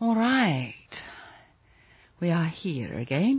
All right. We are here again.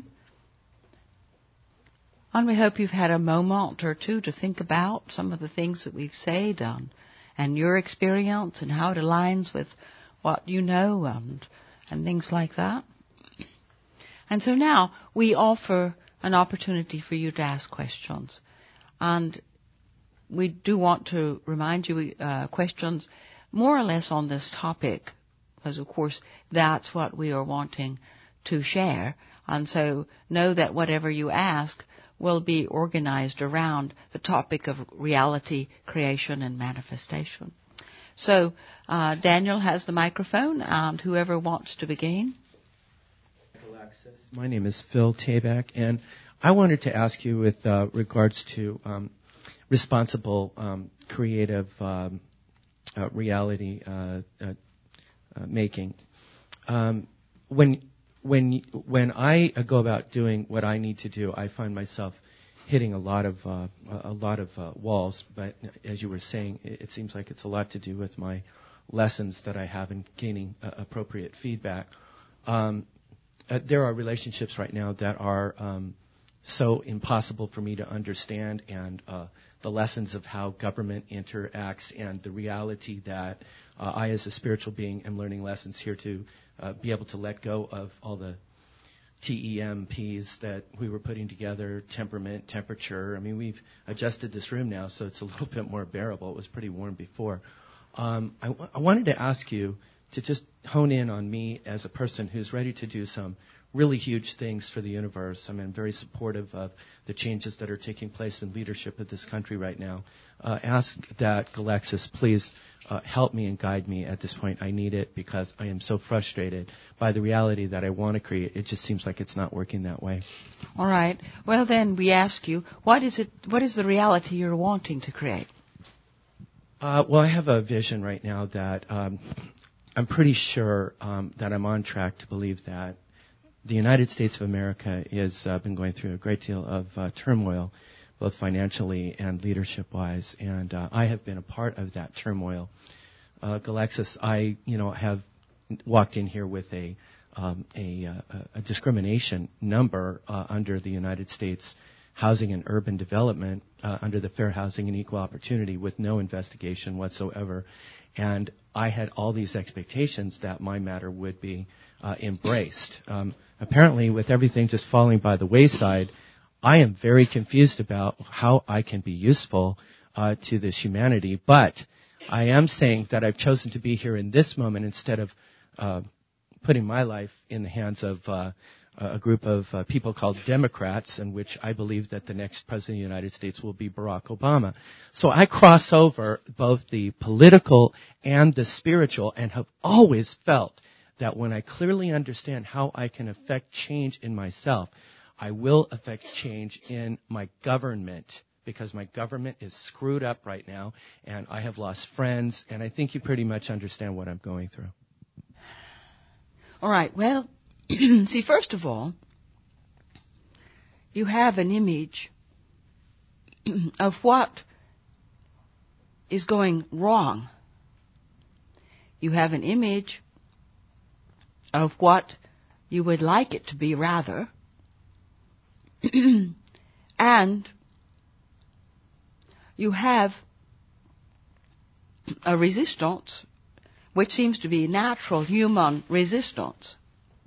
And we hope you've had a moment or two to think about some of the things that we've said and your experience and how it aligns with what you know and things like that. And so now we offer an opportunity for you to ask questions. And we do want to remind you questions more or less on this topic, because of course that's what we are wanting to share. And so know that whatever you ask will be organized around the topic of reality, creation, and manifestation. So Daniel has the microphone, and whoever wants to begin. My name is Phil Tabak, and I wanted to ask you with regards to responsible creative reality making. When I go about doing what I need to do, I find myself hitting a lot of walls. But as you were saying, it seems like it's a lot to do with my lessons that I have in gaining appropriate feedback. There are relationships right now that are so impossible for me to understand, and the lessons of how government interacts and the reality that I, as a spiritual being, am learning lessons here to be able to let go of all the TEMPs that we were putting together, temperament, temperature. I mean, we've adjusted this room now, so it's a little bit more bearable. It was pretty warm before. I wanted to ask you to just hone in on me as a person who's ready to do some really huge things for the universe. I mean, I'm very supportive of the changes that are taking place in leadership of this country right now. Ask that Galexis please help me and guide me at this point. I need it because I am so frustrated by the reality that I want to create. It just seems like it's not working that way. All right. Well, then we ask you, what is the reality you're wanting to create? Well, I have a vision right now that I'm pretty sure that I'm on track to believe that the United States of America has been going through a great deal of turmoil, both financially and leadership-wise, and I have been a part of that turmoil. Galexis, I have walked in here with a discrimination number under the United States Housing and Urban Development, under the Fair Housing and Equal Opportunity, with no investigation whatsoever. And I had all these expectations that my matter would be embraced. Apparently, with everything just falling by the wayside, I am very confused about how I can be useful to this humanity. But I am saying that I've chosen to be here in this moment instead of putting my life in the hands of a group of people called Democrats, in which I believe that the next president of the United States will be Barack Obama. So I cross over both the political and the spiritual, and have always felt that when I clearly understand how I can affect change in myself, I will affect change in my government, because my government is screwed up right now, and I have lost friends, and I think you pretty much understand what I'm going through. All right. Well, see, first of all, you have an image of what is going wrong. You have an image of what you would like it to be, rather. And you have a resistance, which seems to be natural human resistance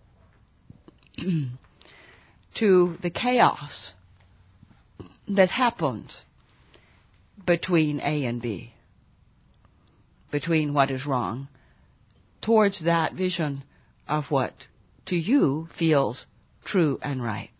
to the chaos that happens between A and B, between what is wrong, towards that vision of what to you feels true and right.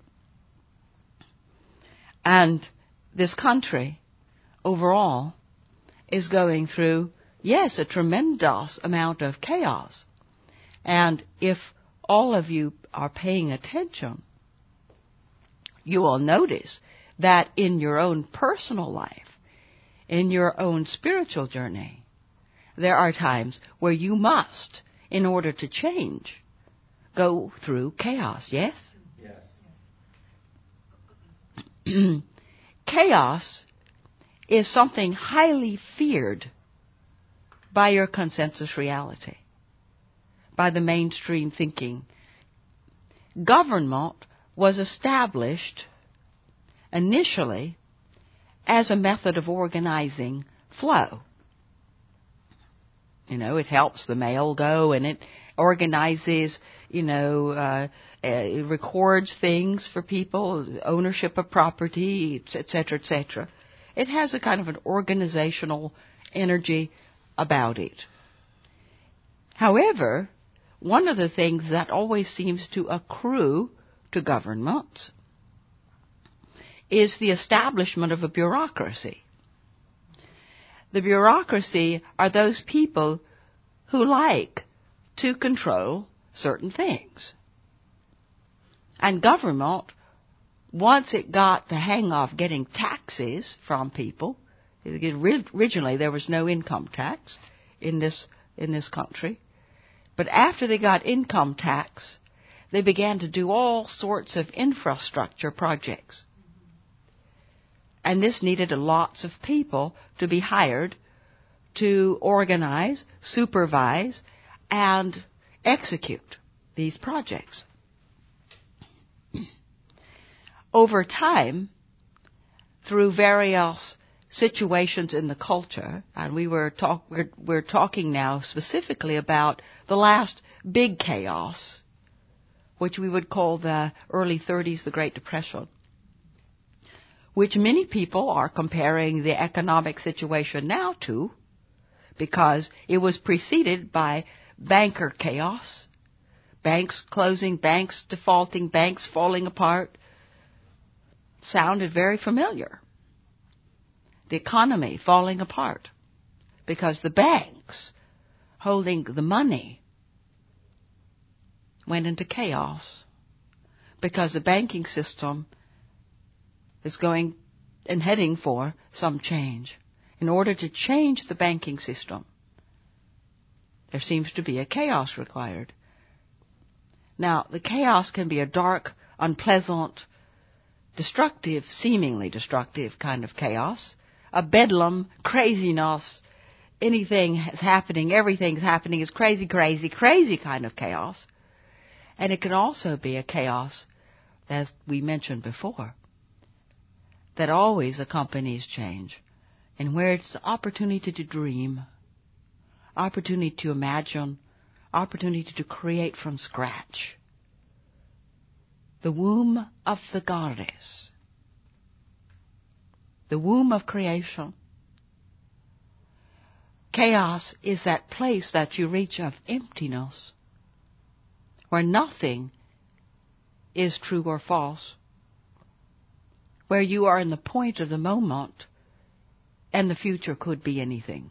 And this country overall is going through, yes, a tremendous amount of chaos. And if all of you are paying attention, you will notice that in your own personal life, in your own spiritual journey, there are times where you must, in order to change, go through chaos, yes? Yes. Chaos is something highly feared by your consensus reality. by the mainstream thinking. Government was established initially as a method of organizing flow. It helps the mail go, and it organizes, it records things for people, ownership of property, etc., etc. It has a kind of an organizational energy about it. However, one of the things that always seems to accrue to governments is the establishment of a bureaucracy. The bureaucracy are those people who like to control certain things. And government, once it got the hang of getting taxes from people, originally there was no income tax in this country, but after they got income tax, they began to do all sorts of infrastructure projects. And this needed lots of people to be hired to organize, supervise, and execute these projects. Over time, through various situations in the culture, and we're talking now specifically about the last big chaos, which we would call the early 30s, the Great Depression, which many people are comparing the economic situation now to, because it was preceded by banker chaos, banks closing, banks defaulting, banks falling apart. Sounded very familiar. The economy falling apart because the banks holding the money went into chaos because the banking system is going and heading for some change. In order to change the banking system, there seems to be a chaos required. Now, the chaos can be a dark, unpleasant, destructive, seemingly destructive kind of chaos, a bedlam, craziness, anything's happening, everything's happening, is crazy, crazy, crazy kind of chaos. And it can also be a chaos, as we mentioned before, that always accompanies change, and where it's the opportunity to dream, opportunity to imagine, opportunity to create from scratch. The womb of the goddess, the womb of creation. Chaos is that place that you reach of emptiness, where nothing is true or false, where you are in the point of the moment and the future could be anything.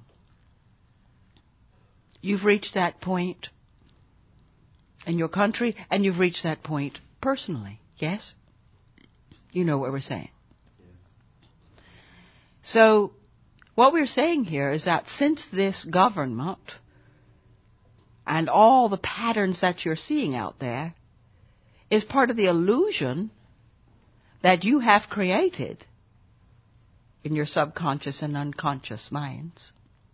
You've reached that point in your country, and you've reached that point personally, yes? You know what we're saying. Yes. So, what we're saying here is that since this government and all the patterns that you're seeing out there is part of the illusion that you have created in your subconscious and unconscious minds,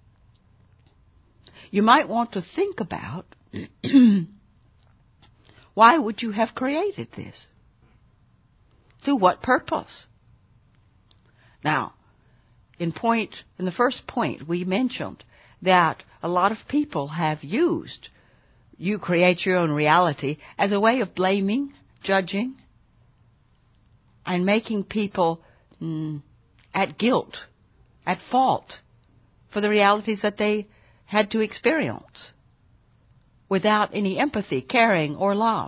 you might want to think about why would you have created this? To what purpose? Now, in the first point, we mentioned that a lot of people have used you create your own reality as a way of blaming, judging, and making people at guilt, at fault for the realities that they had to experience without any empathy, caring, or love.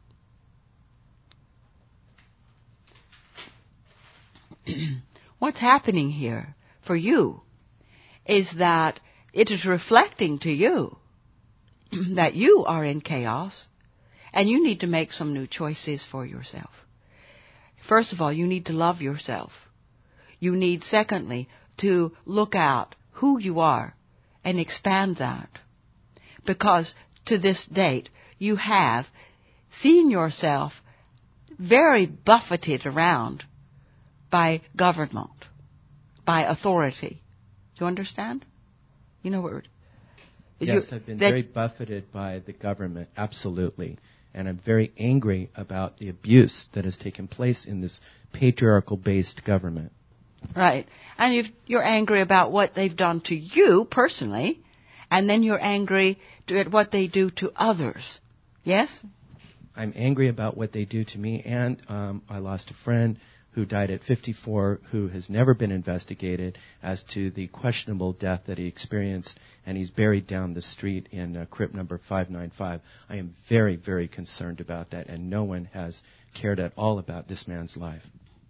What's happening here for you is that it is reflecting to you that you are in chaos and you need to make some new choices for yourself. First of all, you need to love yourself. You need, secondly, to look at who you are and expand that. Because to this date, you have seen yourself very buffeted around by government, by authority. Do you understand? You know what Yes, I've been very buffeted by the government, absolutely. And I'm very angry about the abuse that has taken place in this patriarchal-based government. Right. And you're angry about what they've done to you personally, and then you're angry at what they do to others. Yes? I'm angry about what they do to me, and I lost a friend who died at 54, who has never been investigated as to the questionable death that he experienced, and he's buried down the street in crypt number 595. I am very, very concerned about that, and no one has cared at all about this man's life.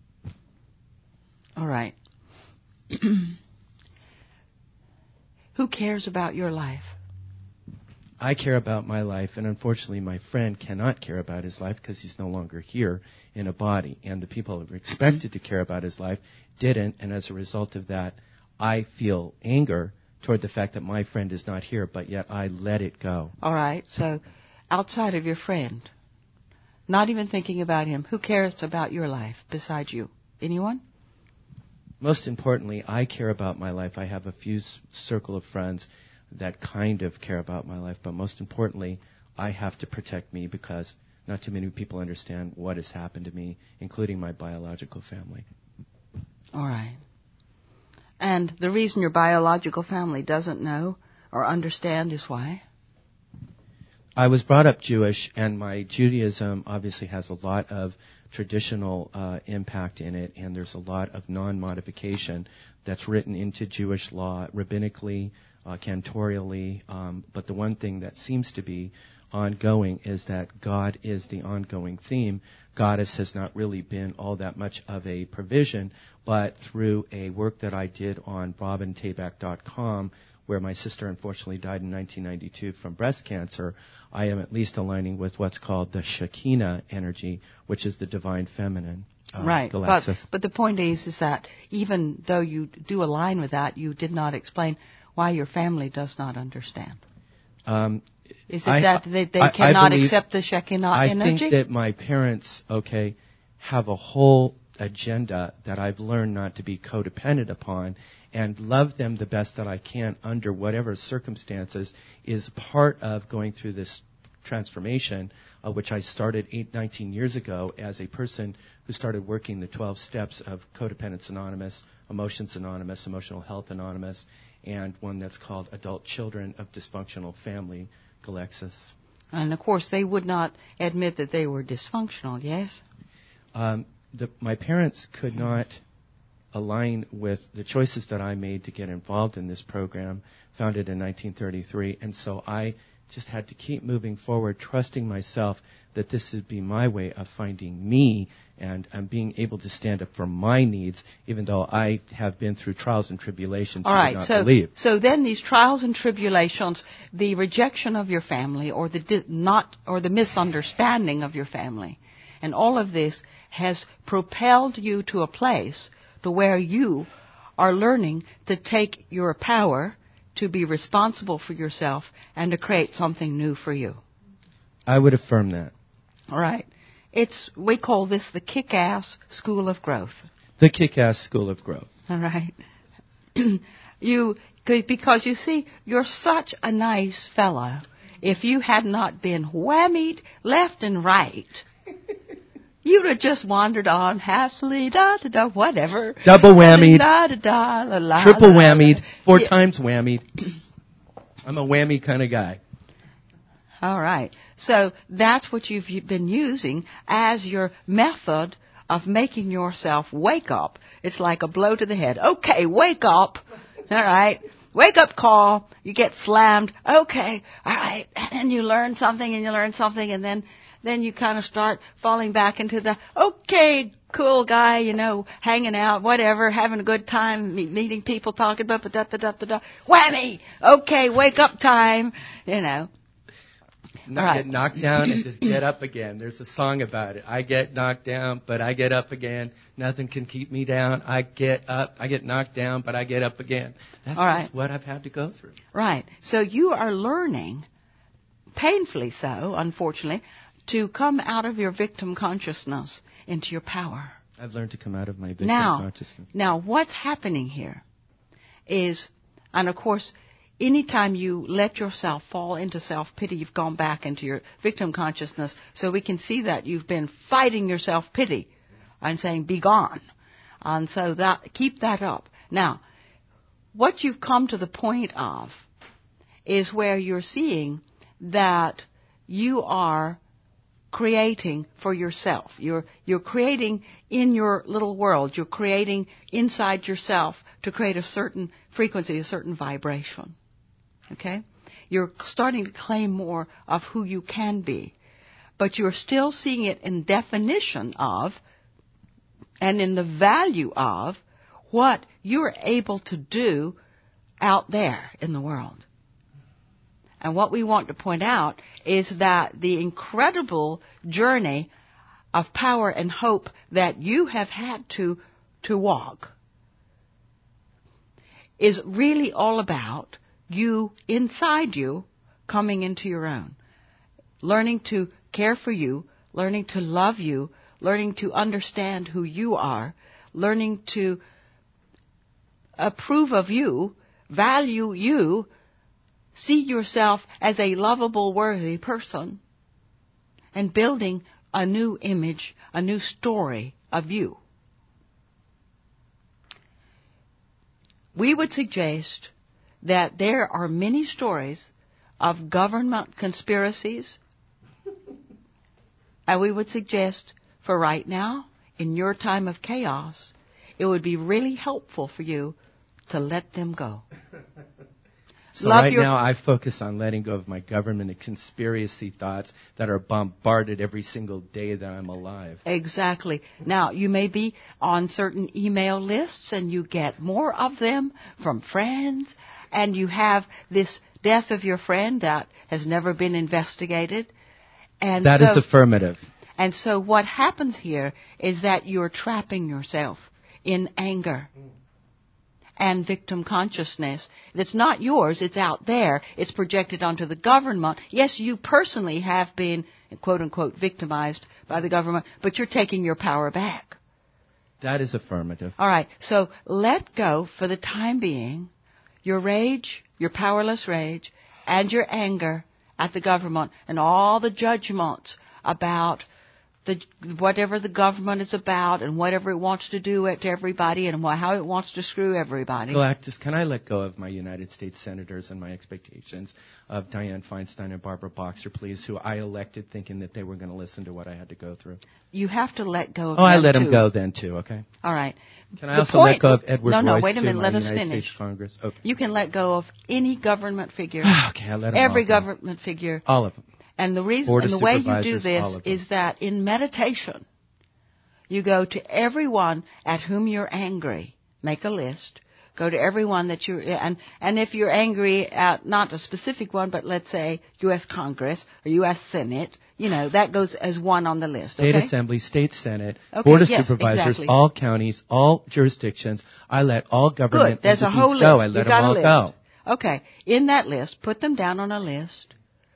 All right. Who cares about your life? I care about my life, and unfortunately my friend cannot care about his life because he's no longer here in a body. And the people who were expected to care about his life didn't, and as a result of that, I feel anger toward the fact that my friend is not here, but yet I let it go. All right, so outside of your friend, not even thinking about him, who cares about your life besides you? Anyone? Most importantly, I care about my life. I have a few circle of friends that kind of care about my life, but most importantly, I have to protect me because not too many people understand what has happened to me, including my biological family. All right. And the reason your biological family doesn't know or understand is why? I was brought up Jewish, and my Judaism obviously has a lot of traditional impact in it, and there's a lot of non-modification that's written into Jewish law rabbinically, cantorially, but the one thing that seems to be ongoing is that God is the ongoing theme. Goddess has not really been all that much of a provision, but through a work that I did on robintabak.com, where my sister unfortunately died in 1992 from breast cancer, I am at least aligning with what's called the Shekinah energy, which is the divine feminine. Right, but the point is that even though you do align with that, you did not explain why your family does not understand. Is it that they cannot accept the Shekinah energy? I think that my parents, have a whole agenda that I've learned not to be codependent upon, and love them the best that I can under whatever circumstances is part of going through this transformation, which I started 19 years ago as a person who started working the 12 steps of Codependence Anonymous, Emotions Anonymous, Emotional Health Anonymous, and one that's called Adult Children of Dysfunctional Family, Galexis. And, of course, they would not admit that they were dysfunctional, yes? My parents could not align with the choices that I made to get involved in this program, founded in 1933, and so I just had to keep moving forward, trusting myself that this would be my way of finding me and being able to stand up for my needs, even though I have been through trials and tribulations you would not believe. So then these trials and tribulations, the rejection of your family, or the misunderstanding of your family, and all of this has propelled you to a place to where you are learning to take your power to be responsible for yourself and to create something new for you. I would affirm that. All right. We call this the kick-ass school of growth. The kick-ass school of growth. All right. Because you see, you're such a nice fellow. If you had not been whammied left and right, you'd have just wandered on happily, da-da-da, whatever. Double whammied. Da-da-da, la-la, triple whammied. 4 times whammied. I'm a whammy kind of guy. All right. So that's what you've been using as your method of making yourself wake up. It's like a blow to the head. Okay, wake up. All right. Wake up call. You get slammed. Okay. All right. And you learn something and you learn something, and then you kind of start falling back into the, okay, cool guy, hanging out, whatever, having a good time, meeting people, talking about da-da-da-da-da. Whammy! Okay, wake up time, Not get knocked down and just get up again. There's a song about it. I get knocked down, but I get up again. Nothing can keep me down. I get knocked down, but I get up again. That's just what I've had to go through. Right. So you are learning, painfully so, unfortunately, to come out of your victim consciousness into your power. I've learned to come out of my victim consciousness. Now, what's happening here is, and of course, anytime you let yourself fall into self-pity, you've gone back into your victim consciousness. So we can see that you've been fighting your self-pity and saying, be gone. And so keep that up. Now, what you've come to the point of is where you're seeing that you are creating for yourself. You're creating in your little world. You're creating inside yourself to create a certain frequency, a certain vibration. Okay? You're starting to claim more of who you can be. But you're still seeing it in definition of and in the value of what you're able to do out there in the world. And what we want to point out is that the incredible journey of power and hope that you have had to walk is really all about you, inside you, coming into your own. Learning to care for you, learning to love you, learning to understand who you are, learning to approve of you, value you, see yourself as a lovable, worthy person, and building a new image, a new story of you. We would suggest that there are many stories of government conspiracies, and we would suggest for right now, in your time of chaos, it would be really helpful for you to let them go. So right now I focus on letting go of my government and conspiracy thoughts that are bombarded every single day that I'm alive. Exactly. Now, you may be on certain email lists and you get more of them from friends, and you have this death of your friend that has never been investigated. And that is affirmative. And so what happens here is that you're trapping yourself in anger and victim consciousness. It's not yours, it's out there. It's projected onto the government. Yes, you personally have been, quote-unquote, victimized by the government, but you're taking your power back. That is affirmative. All right, so let go, for the time being, your rage, your powerless rage, and your anger at the government and all the judgments about whatever the government is about and whatever it wants to do to everybody and how it wants to screw everybody. Galactus, can I let go of my United States senators and my expectations of Dianne Feinstein and Barbara Boxer, please, who I elected thinking that they were going to listen to what I had to go through? You have to let go of them, I let them go then, too, okay? All right. Can I also let go of Edward Royce, No, wait a minute. too, Let us United finish. States Congress? Okay. You can let go of any government figure. Okay, I let them Every all go. government figure. All of them. And the reason and the way you do this is that in meditation, you go to everyone at whom you're angry. Make a list. Go to everyone that you're, and if you're angry at not a specific one, but let's say U.S. Congress or U.S. Senate, that goes as one on the list. State okay? Assembly, State Senate, okay, Board of yes, Supervisors, exactly. all counties, all jurisdictions. I let all government Good. There's entities a whole list. go. I let them all go. Okay. In that list, put them down on a list.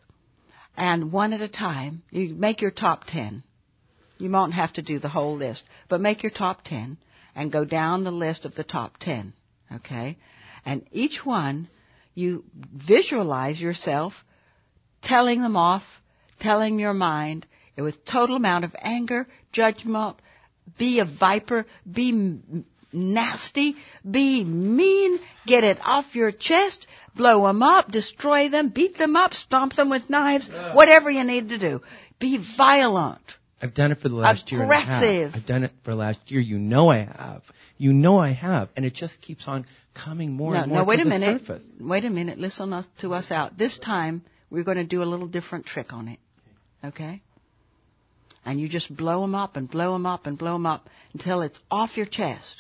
And one at a time, you make your top 10. You won't have to do the whole list, but make your top 10 and go down the list of the top 10, okay? And each one, you visualize yourself telling them off, telling your mind with total amount of anger, judgment, be a viper, be nasty, be mean, get it off your chest, blow them up, destroy them, beat them up, stomp them with knives, whatever you need to do. Be violent. I've done it for the last year and a half. I've done it for the last year. You know I have. You know I have. And it just keeps on coming more and more to the surface. Wait a minute. Listen to us out. This time, we're going to do a little different trick on it. Okay? And you just blow them up and blow them up and blow them up until it's off your chest.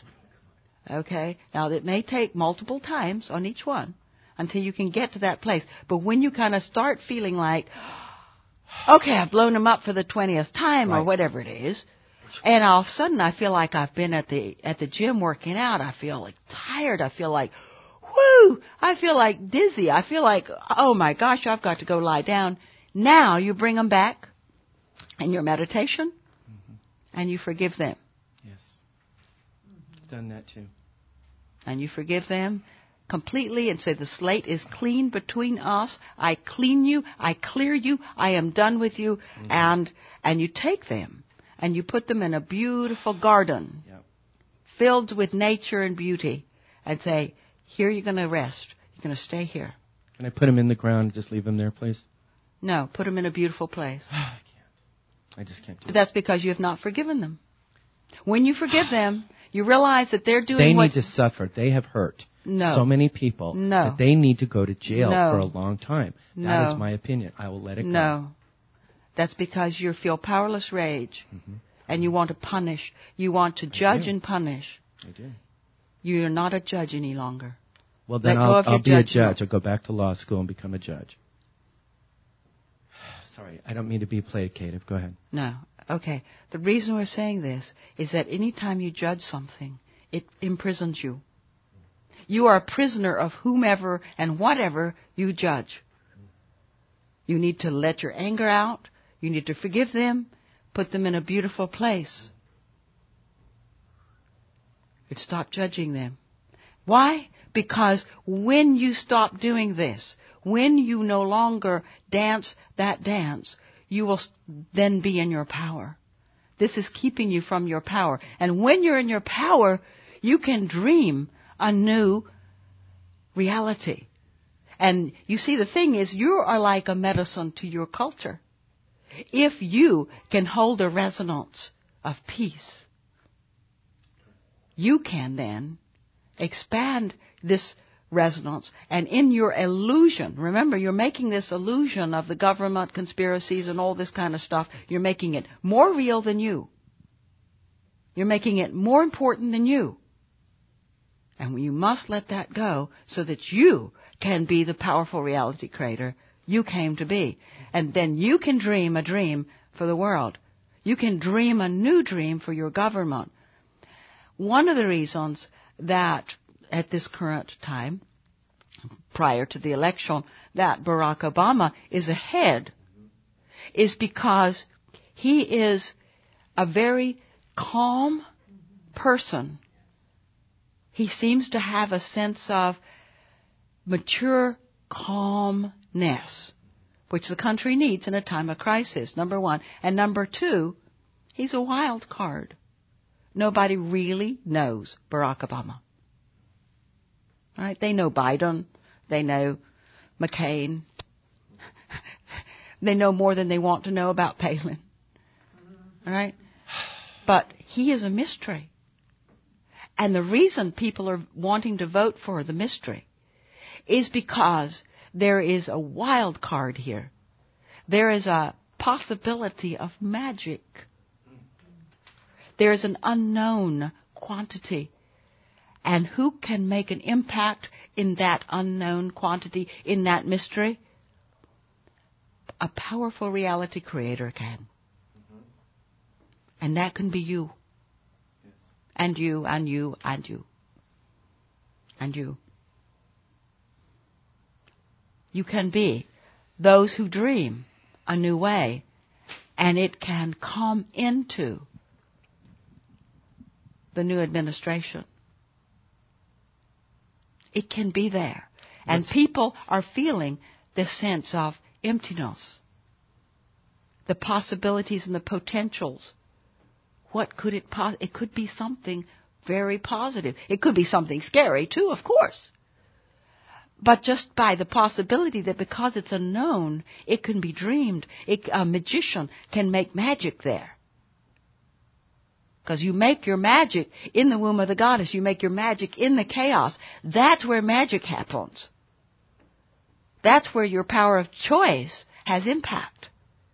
Okay? Now, it may take multiple times on each one until you can get to that place. But when you kind of start feeling like, okay, I've blown them up for the 20th time or whatever it is, and all of a sudden I feel like I've been at the gym working out. I feel like tired. I feel like, whoo! I feel like dizzy. I feel like, oh my gosh, I've got to go lie down. Now you bring them back in your meditation, and you forgive them. Yes. I've done that too. And you forgive them, completely and say, the slate is clean between us. I clean you. I clear you. I am done with you. And you take them and you put them in a beautiful garden filled with nature and beauty and say, here you're going to rest. You're going to stay here. Can I put them in the ground and just leave them there, please? No, put them in a beautiful place. I can't. I just can't do But that's because you have not forgiven them. When you forgive them, you realize that they're doing They need to suffer. They have hurt so many people that they need to go to jail for a long time. That is my opinion. I will let it go. No. That's because you feel powerless rage. And you want to punish. You want to judge and punish. I do. You're not a judge any longer. Well, then I'll be a judge. I'll go back to law school and become a judge. Sorry, I don't mean to be placative. Go ahead. No. Okay. The reason we're saying this is that any time you judge something, it imprisons you. You are a prisoner of whomever and whatever you judge. You need to let your anger out. You need to forgive them. Put them in a beautiful place. And stop judging them. Why? Because when you stop doing this, when you no longer dance that dance, you will then be in your power. This is keeping you from your power. And when you're in your power, you can dream a new reality. And you see, the thing is, you are like a medicine to your culture. If you can hold a resonance of peace, you can then expand this resonance, and in your illusion, remember, you're making this illusion of the government conspiracies and all this kind of stuff, you're making it more real than you. You're making it more important than you. And you must let that go so that you can be the powerful reality creator you came to be. And then you can dream a dream for the world. You can dream a new dream for your government. One of the reasons that at this current time, prior to the election, that Barack Obama is ahead is because he is a very calm person. He seems to have a sense of mature calmness, which the country needs in a time of crisis, number one. And number two, he's a wild card. Nobody really knows Barack Obama. All right? They know Biden. They know McCain. They know more than they want to know about Palin. All right? But he is a mystery. And the reason people are wanting to vote for the mystery is because there is a wild card here. There is a possibility of magic. There is an unknown quantity. And who can make an impact in that unknown quantity, in that mystery? A powerful reality creator can. And that can be you. And you, and you, and you. And you. You can be those who dream a new way, and it can come into the new administration. It can be there. And people are feeling this sense of emptiness, the possibilities and the potentials. What could it it could be something very positive. It could be something scary too, of course. But just by the possibility that because it's unknown, it can be dreamed. A magician can make magic there. Because you make your magic in the womb of the goddess. You make your magic in the chaos. That's where magic happens. That's where your power of choice has impact.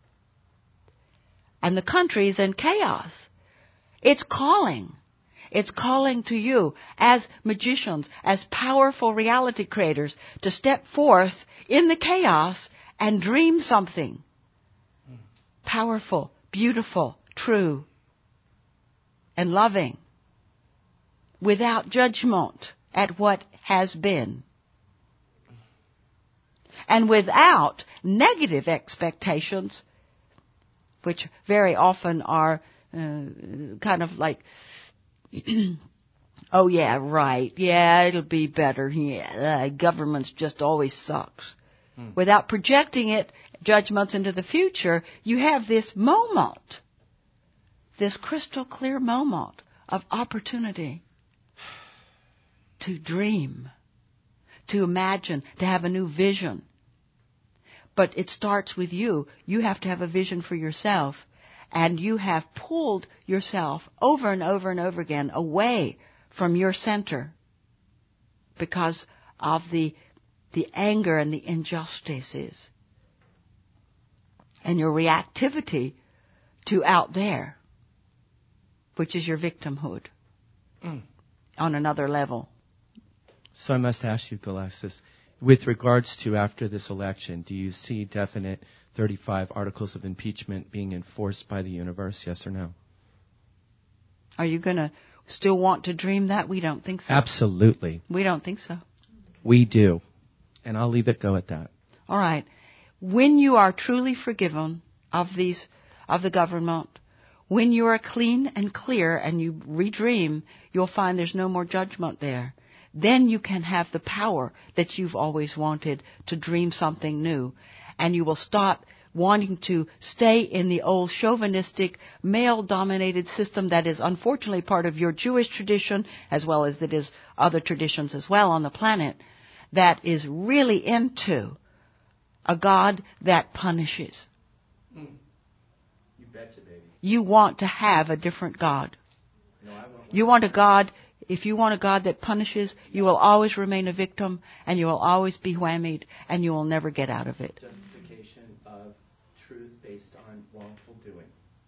And the country is in chaos. It's calling. It's calling to you as magicians, as powerful reality creators, to step forth in the chaos and dream something powerful, beautiful, true, and loving, without judgment at what has been, and without negative expectations, which very often are kind of like Oh, yeah, right. Yeah, it'll be better. Yeah, government's just always sucks. Without projecting it, judgments into the future, you have this moment, this crystal clear moment of opportunity to dream, to imagine, to have a new vision. But it starts with you. You have to have a vision for yourself. And you have pulled yourself over and over and over again away from your center because of the anger and the injustices and your reactivity to out there, which is your victimhood on another level. So I must ask you, Galactus, with regards to after this election, do you see definite 35 articles of impeachment being enforced by the universe, yes or no? Are you going to still want to dream that? We don't think so. Absolutely. We don't think so. We do. And I'll leave it go at that. All right. When you are truly forgiven of the government, when you are clean and clear and you redream, you'll find there's no more judgment there. Then you can have the power that you've always wanted to dream something new. And you will stop wanting to stay in the old chauvinistic, male-dominated system that is unfortunately part of your Jewish tradition, as well as it is other traditions as well on the planet, that is really into a God that punishes. You betcha, baby. You want to have a different God. No, I won't. You want a God, if you want a God that punishes, you will always remain a victim, and you will always be whammied, and you will never get out of it. Justification of truth based on wrongful doing.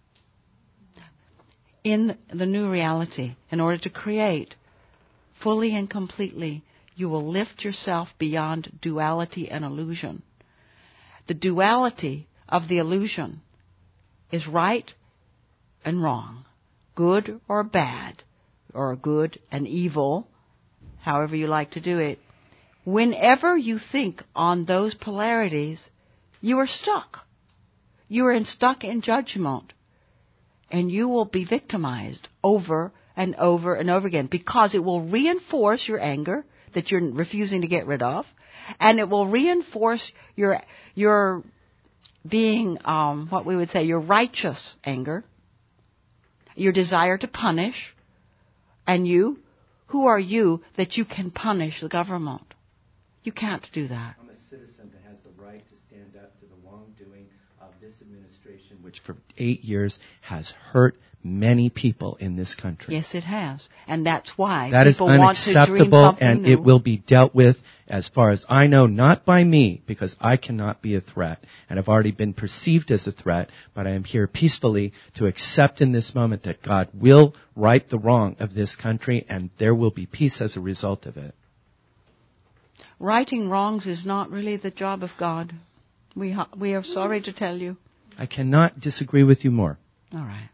In the new reality, in order to create fully and completely, you will lift yourself beyond duality and illusion. The duality of the illusion is right and wrong, good or bad, or good and evil, however you like to do it. Whenever you think on those polarities, you are stuck. You are stuck in judgment. And you will be victimized over and over and over again because it will reinforce your anger that you're refusing to get rid of, and it will reinforce your being, what we would say, your righteous anger, your desire to punish, and you, who are you that you can punish the government? You can't do that. I'm a citizen that has the right to stand up to the wrongdoing of this administration, which for 8 years has hurt many people in this country. Yes, it has. And that's why that people is want to dream unacceptable, something and new. it will be dealt with, as far as I know, not by me, because I cannot be a threat, and I've already been perceived as a threat, but I am here peacefully to accept in this moment that God will right the wrong of this country, and there will be peace as a result of it. Righting wrongs is not really the job of God. We are sorry to tell you. I cannot disagree with you more. All right.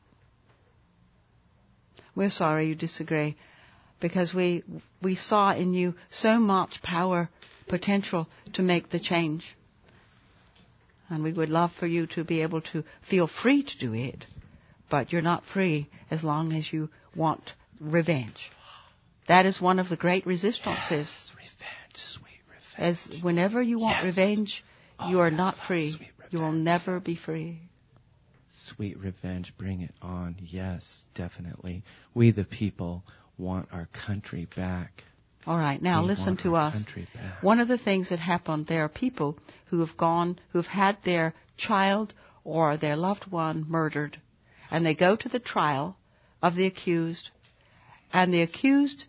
We're sorry you disagree, because we saw in you so much power, potential to make the change. And we would love for you to be able to feel free to do it, but you're not free as long as you want revenge. That is one of the great resistances. Yes, revenge, sweet revenge. As whenever you want revenge, you are not free. You will never be free. Sweet revenge, bring it on. Yes, definitely. We the people want our country back. All right, now listen to us. One of the things that happened, there are people who've had their child or their loved one murdered, and they go to the trial of the accused, and the accused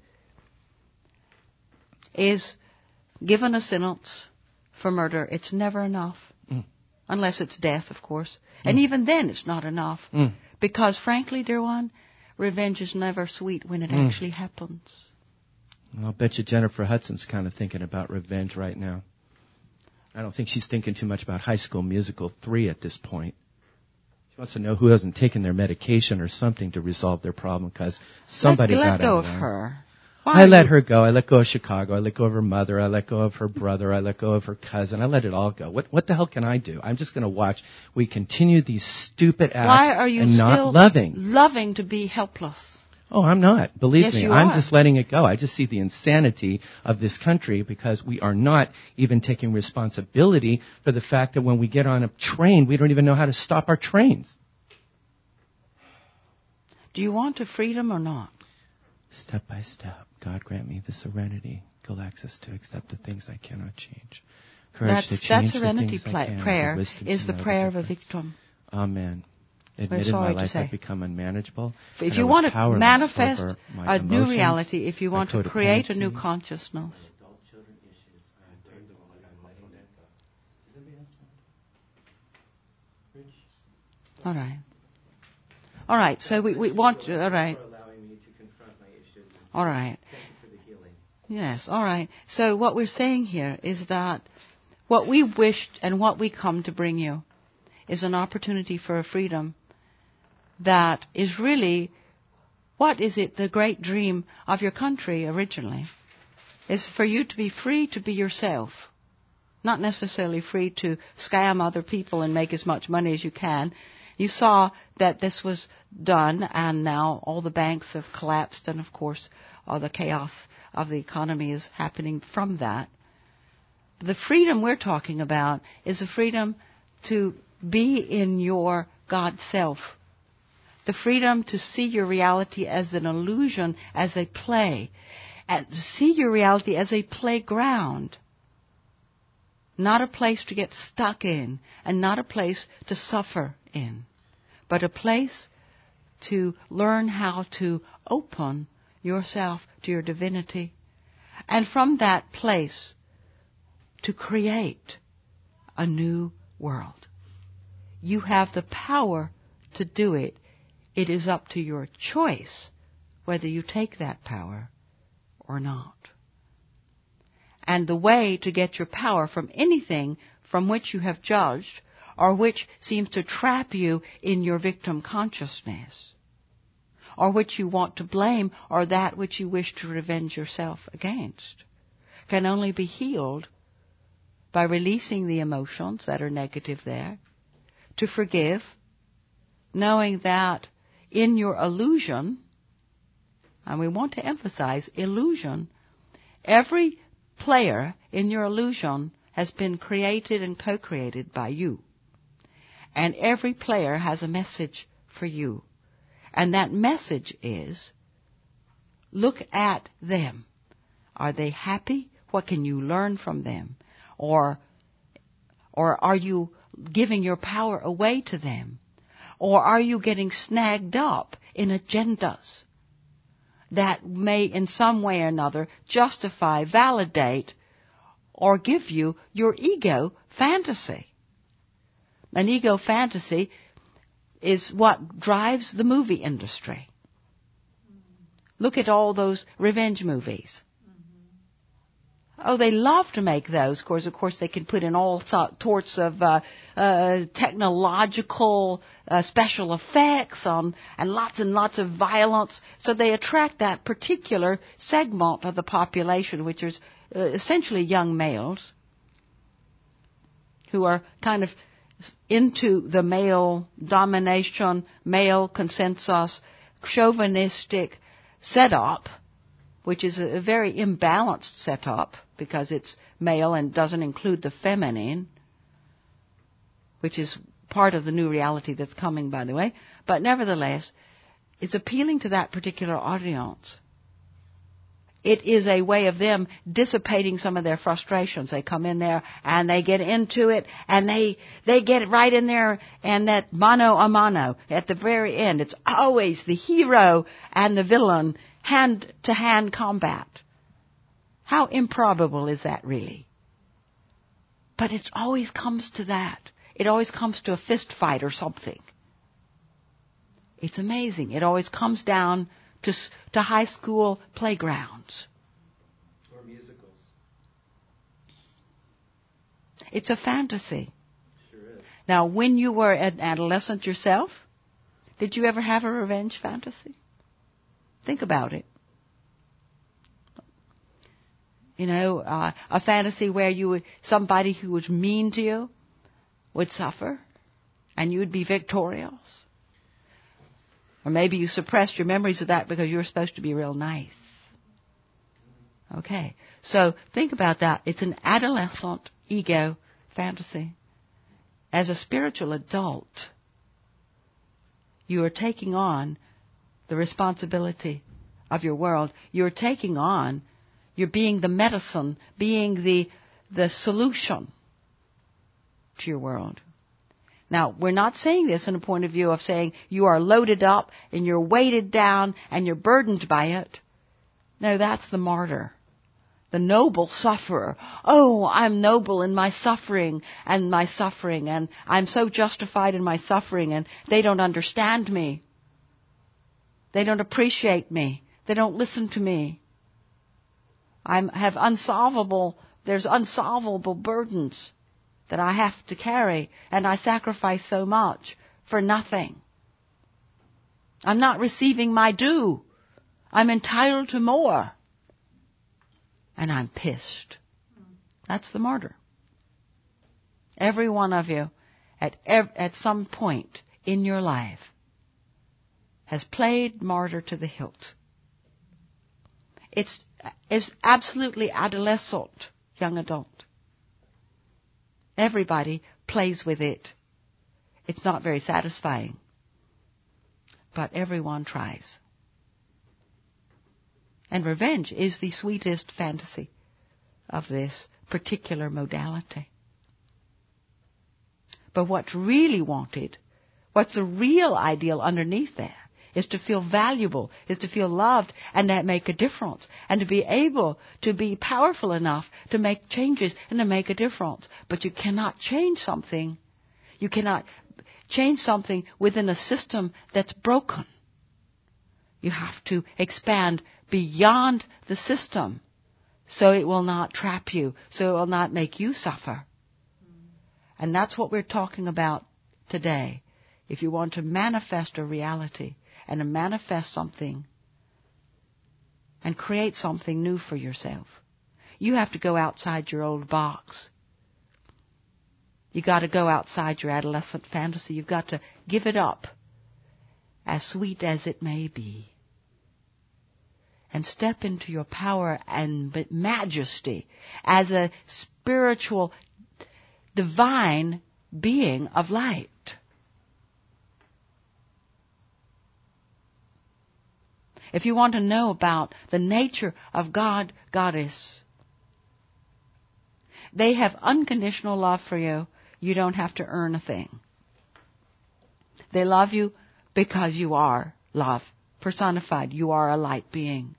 is given a sentence for murder. It's never enough. Unless it's death, of course. And even then, it's not enough. Because, frankly, dear one, revenge is never sweet when it actually happens. Well, I'll bet you Jennifer Hudson's kind of thinking about revenge right now. I don't think she's thinking too much about High School Musical 3 at this point. She wants to know who hasn't taken their medication or something to resolve their problem, because somebody got out of there. Let go of her. I let her go. I let go of Chicago. I let go of her mother. I let go of her brother. I let go of her cousin. I let it all go. What the hell can I do? I'm just going to watch. We continue these stupid acts. Why are you and still not loving to be helpless? Oh, I'm not. Believe Yes, me. you I'm are. just letting it go. I just see the insanity of this country because we are not even taking responsibility for the fact that when we get on a train, we don't even know how to stop our trains. Do you want a freedom or not? Step by step, God grant me the serenity, Galaxis, to accept the things I cannot change. Courage to change That serenity the things I can, prayer the wisdom is to the know prayer of the a difference. victim. Amen. We're Admitted my sorry to life say. had become unmanageable. If and you I was want to powerless manifest over my a new emotions, reality, if you my want to create a new codependency. consciousness, all right. All right, so we want to, all right. All right. Yes, all right. So what we're saying here is that what we wished and what we come to bring you is an opportunity for a freedom that is really, what is it, the great dream of your country originally? Is for you to be free to be yourself. Not necessarily free to scam other people and make as much money as you can. You saw that this was done, and now all the banks have collapsed, and of course all the chaos of the economy is happening from that. The freedom we're talking about is a freedom to be in your God self. The freedom to see your reality as an illusion, as a play, and to see your reality as a playground. Not a place to get stuck in, and not a place to suffer in, but a place to learn how to open yourself to your divinity, and from that place to create a new world. You have the power to do it. It is up to your choice whether you take that power or not. And the way to get your power from anything from which you have judged or which seems to trap you in your victim consciousness, or which you want to blame, or that which you wish to revenge yourself against, can only be healed by releasing the emotions that are negative there, to forgive, knowing that in your illusion, and we want to emphasize illusion, every player in your illusion has been created and co-created by you. And every player has a message for you. And that message is, look at them. Are they happy? What can you learn from them? Or are you giving your power away to them? Or are you getting snagged up in agendas that may in some way or another justify, validate, or give you your ego fantasy? An ego fantasy is what drives the movie industry. Look at all those revenge movies. Oh, they love to make those. Of course, they can put in all sorts of technological special effects and lots of violence. So they attract that particular segment of the population, which is essentially young males who are kind of into the male domination, male consensus, chauvinistic setup, which is a very imbalanced setup because it's male and doesn't include the feminine, which is part of the new reality that's coming, by the way. But nevertheless, it's appealing to that particular audience. It is a way of them dissipating some of their frustrations. They come in there and they get into it and they get right in there, and that mano a mano at the very end, it's always the hero and the villain hand-to-hand combat. How improbable is that really? But it always comes to that. It always comes to a fist fight or something. It's amazing. It always comes down to high school playgrounds. Or musicals. It's a fantasy. Sure is. Now, when you were an adolescent yourself, did you ever have a revenge fantasy? Think about it. You know, a fantasy where somebody who was mean to you would suffer and you would be victorious. Or maybe you suppressed your memories of that because you were supposed to be real nice. Okay. So think about that. It's an adolescent ego fantasy. As a spiritual adult, you are taking on the responsibility of your world. You're taking on, you're being the medicine, being the solution to your world. Now, we're not saying this in a point of view of saying you are loaded up and you're weighted down and you're burdened by it. No, that's the martyr. The noble sufferer. Oh, I'm noble in my suffering, and I'm so justified in my suffering, and they don't understand me. They don't appreciate me. They don't listen to me. There's unsolvable burdens that I have to carry, and I sacrifice so much for nothing. I'm not receiving my due. I'm entitled to more. And I'm pissed. That's the martyr. Every one of you, at some point in your life, has played martyr to the hilt. It's absolutely adolescent, young adult. Everybody plays with it. It's not very satisfying. But everyone tries. And revenge is the sweetest fantasy of this particular modality. But what's really wanted, what's the real ideal underneath there, is to feel valuable, is to feel loved, and to make a difference, and to be able to be powerful enough to make changes and to make a difference. But you cannot change something. You cannot change something within a system that's broken. You have to expand beyond the system so it will not trap you, so it will not make you suffer. And that's what we're talking about today. If you want to manifest a reality and to manifest something and create something new for yourself, you have to go outside your old box. You got to go outside your adolescent fantasy. You've got to give it up, as sweet as it may be, and step into your power and majesty as a spiritual, divine being of light. If you want to know about the nature of God, Goddess, they have unconditional love for you. You don't have to earn a thing. They love you because you are love personified. You are a light being.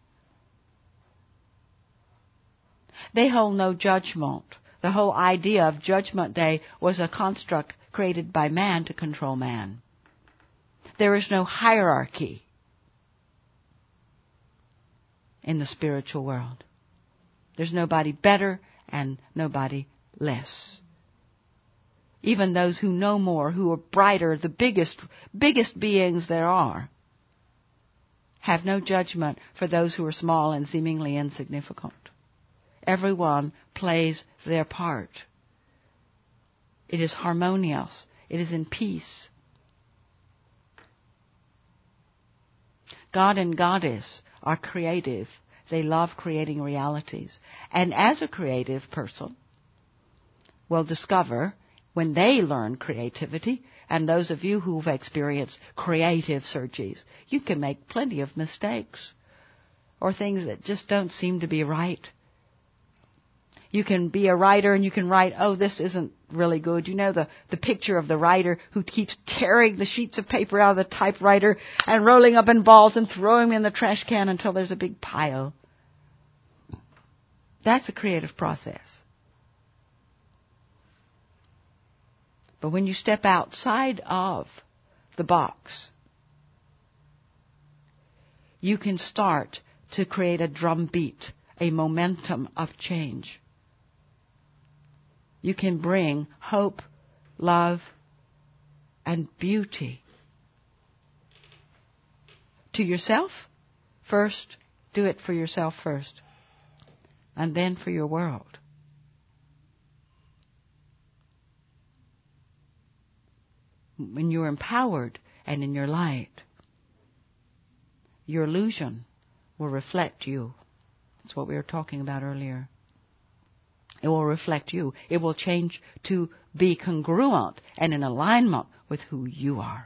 They hold no judgment. The whole idea of Judgment Day was a construct created by man to control man. There is no hierarchy in the spiritual world. There's nobody better and nobody less. Even those who know more, who are brighter, the biggest beings there are, have no judgment for those who are small and seemingly insignificant. Everyone plays their part. It is harmonious. It is in peace. God and Goddess are creative. They love creating realities. And as a creative person will discover, when they learn creativity, and those of you who've experienced creative surges, you can make plenty of mistakes or things that just don't seem to be right. You can be a writer and you can write, oh, this isn't really good. You know the picture of the writer who keeps tearing the sheets of paper out of the typewriter and rolling up in balls and throwing them in the trash can until there's a big pile. That's a creative process. But when you step outside of the box, you can start to create a drumbeat, a momentum of change. You can bring hope, love, and beauty to yourself first. Do it for yourself first, and then for your world. When you're empowered and in your light, your illusion will reflect you. That's what we were talking about earlier. It will reflect you. It will change to be congruent and in alignment with who you are.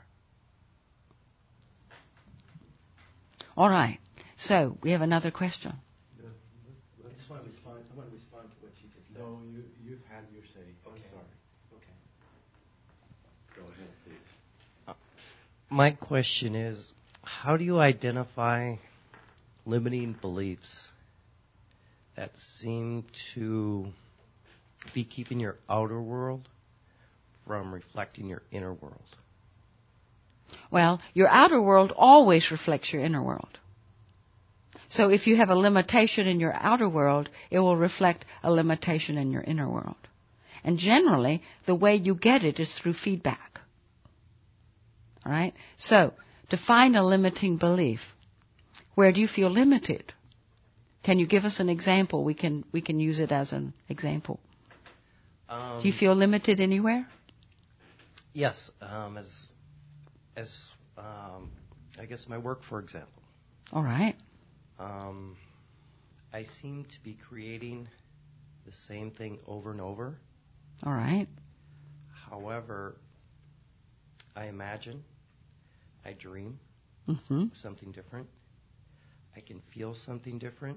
All right. So, we have another question. I just want to respond. I want to respond to what you just said. No, you've had your say. Okay. I'm sorry. Okay. Go ahead, please. My question is, how do you identify limiting beliefs that seem to be keeping your outer world from reflecting your inner world? Well, your outer world always reflects your inner world. So if you have a limitation in your outer world, it will reflect a limitation in your inner world. And generally, the way you get it is through feedback. All right? So, to find a limiting belief, where do you feel limited? Can you give us an example? We can use it as an example. Do you feel limited anywhere? Yes, as I guess my work, for example. All right. I seem to be creating the same thing over and over. All right. However, I imagine, I dream something different. I can feel something different,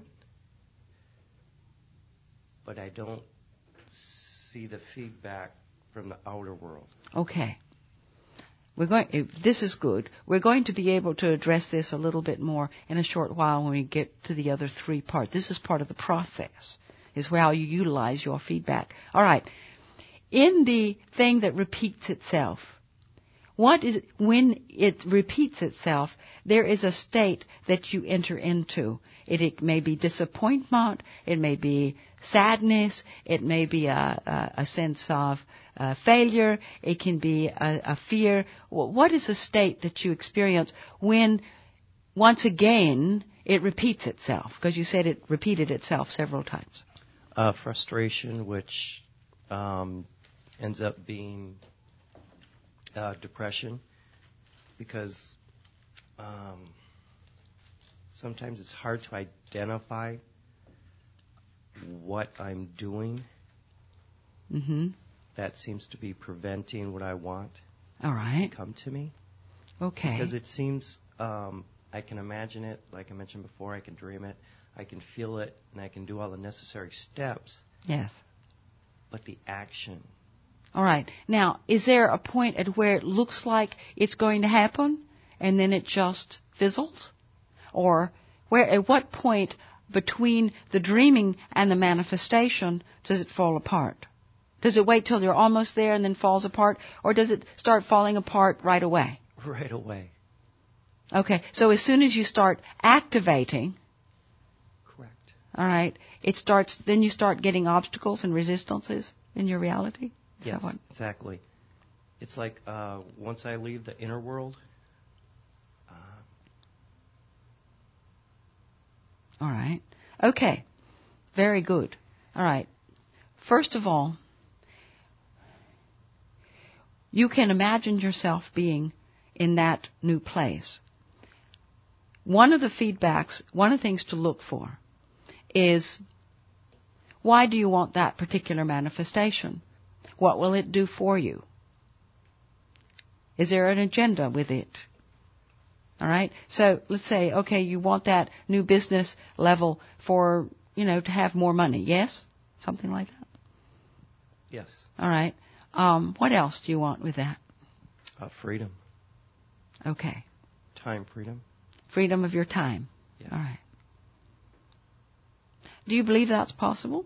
but I don't see the feedback from the outer world. Okay. This is good. We're going to be able to address this a little bit more in a short while when we get to the other three parts. This is part of the process, is how you utilize your feedback. All right. In the thing that repeats itself, when it repeats itself, there is a state that you enter into. It may be disappointment, it may be sadness, it may be a sense of failure, it can be a fear. What is the state that you experience when, once again, it repeats itself? Because you said it repeated itself several times. Frustration, which ends up being depression, because sometimes it's hard to identify what I'm doing that seems to be preventing what I want to come to me. Okay. Because it seems I can imagine it, like I mentioned before, I can dream it, I can feel it, and I can do all the necessary steps. Yes. But the action... All right. Now, is there a point at where it looks like it's going to happen and then it just fizzles? Or at what point between the dreaming and the manifestation does it fall apart? Does it wait till you're almost there and then falls apart? Or does it start falling apart right away? Right away. Okay. So as soon as you start activating... Correct. All right. Then you start getting obstacles and resistances in your reality? Yes, exactly. It's like once I leave the inner world. All right. Okay. Very good. All right. First of all, you can imagine yourself being in that new place. One of the things to look for is, why do you want that particular manifestation? What will it do for you? Is there an agenda with it? All right? So let's say, okay, you want that new business level for, to have more money. Yes? Something like that? Yes. All right. What else do you want with that? Freedom. Okay. Time freedom. Freedom of your time. Yes. All right. Do you believe that's possible?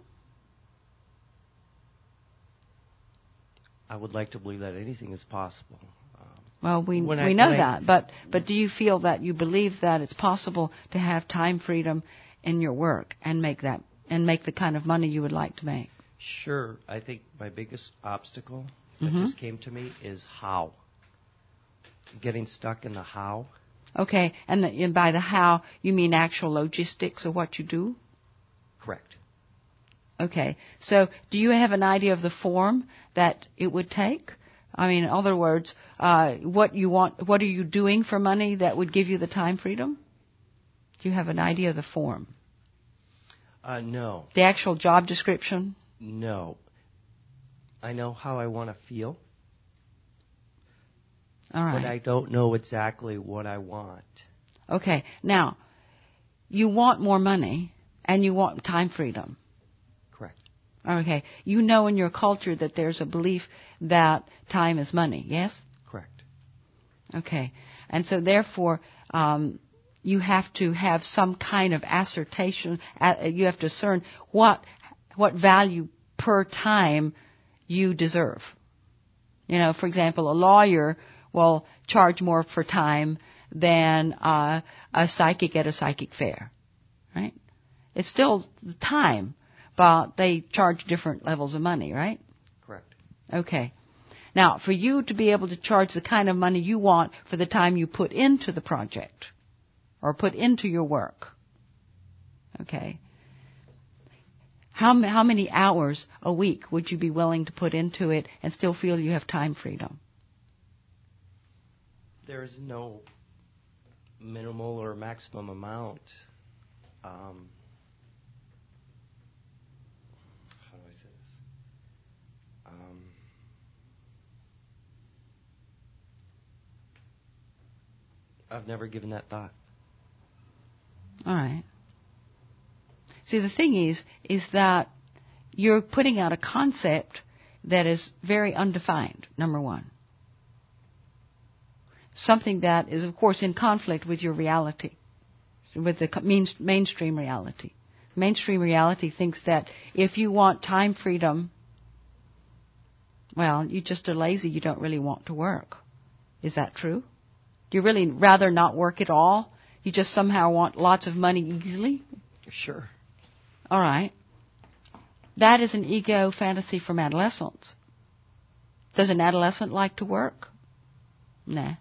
I would like to believe that anything is possible. Well, we know that, but do you feel that you believe that it's possible to have time freedom in your work and make the kind of money you would like to make? Sure. I think my biggest obstacle that just came to me is how. Getting stuck in the how. Okay, and by the how, you mean actual logistics of what you do? Correct. Okay, so do you have an idea of the form that it would take? I mean, in other words, what are you doing for money that would give you the time freedom? Do you have an idea of the form? No. The actual job description? No. I know how I want to feel. All right. But I don't know exactly what I want. Okay. Now, you want more money and you want time freedom. Correct. Okay. You know in your culture that there's a belief that time is money, yes? Correct. Okay. And so therefore, you have to have some kind of assertion. You have to discern what value per time you deserve. You know, for example, a lawyer will charge more for time than a psychic at a psychic fair, right? It's still the time, but they charge different levels of money, right? Correct. Okay. Now, for you to be able to charge the kind of money you want for the time you put into the project or put into your work, okay, how many hours a week would you be willing to put into it and still feel you have time freedom? There is no minimal or maximum amount. How do I say this? I've never given that thought. All right. See, the thing is that you're putting out a concept that is very undefined, number one. Something that is, of course, in conflict with your reality, with the mainstream reality. Mainstream reality thinks that if you want time freedom, well, you just are lazy, you don't really want to work. Is that true? Do you really rather not work at all? You just somehow want lots of money easily? Sure. All right. That is an ego fantasy from adolescents. Does an adolescent like to work? Nah.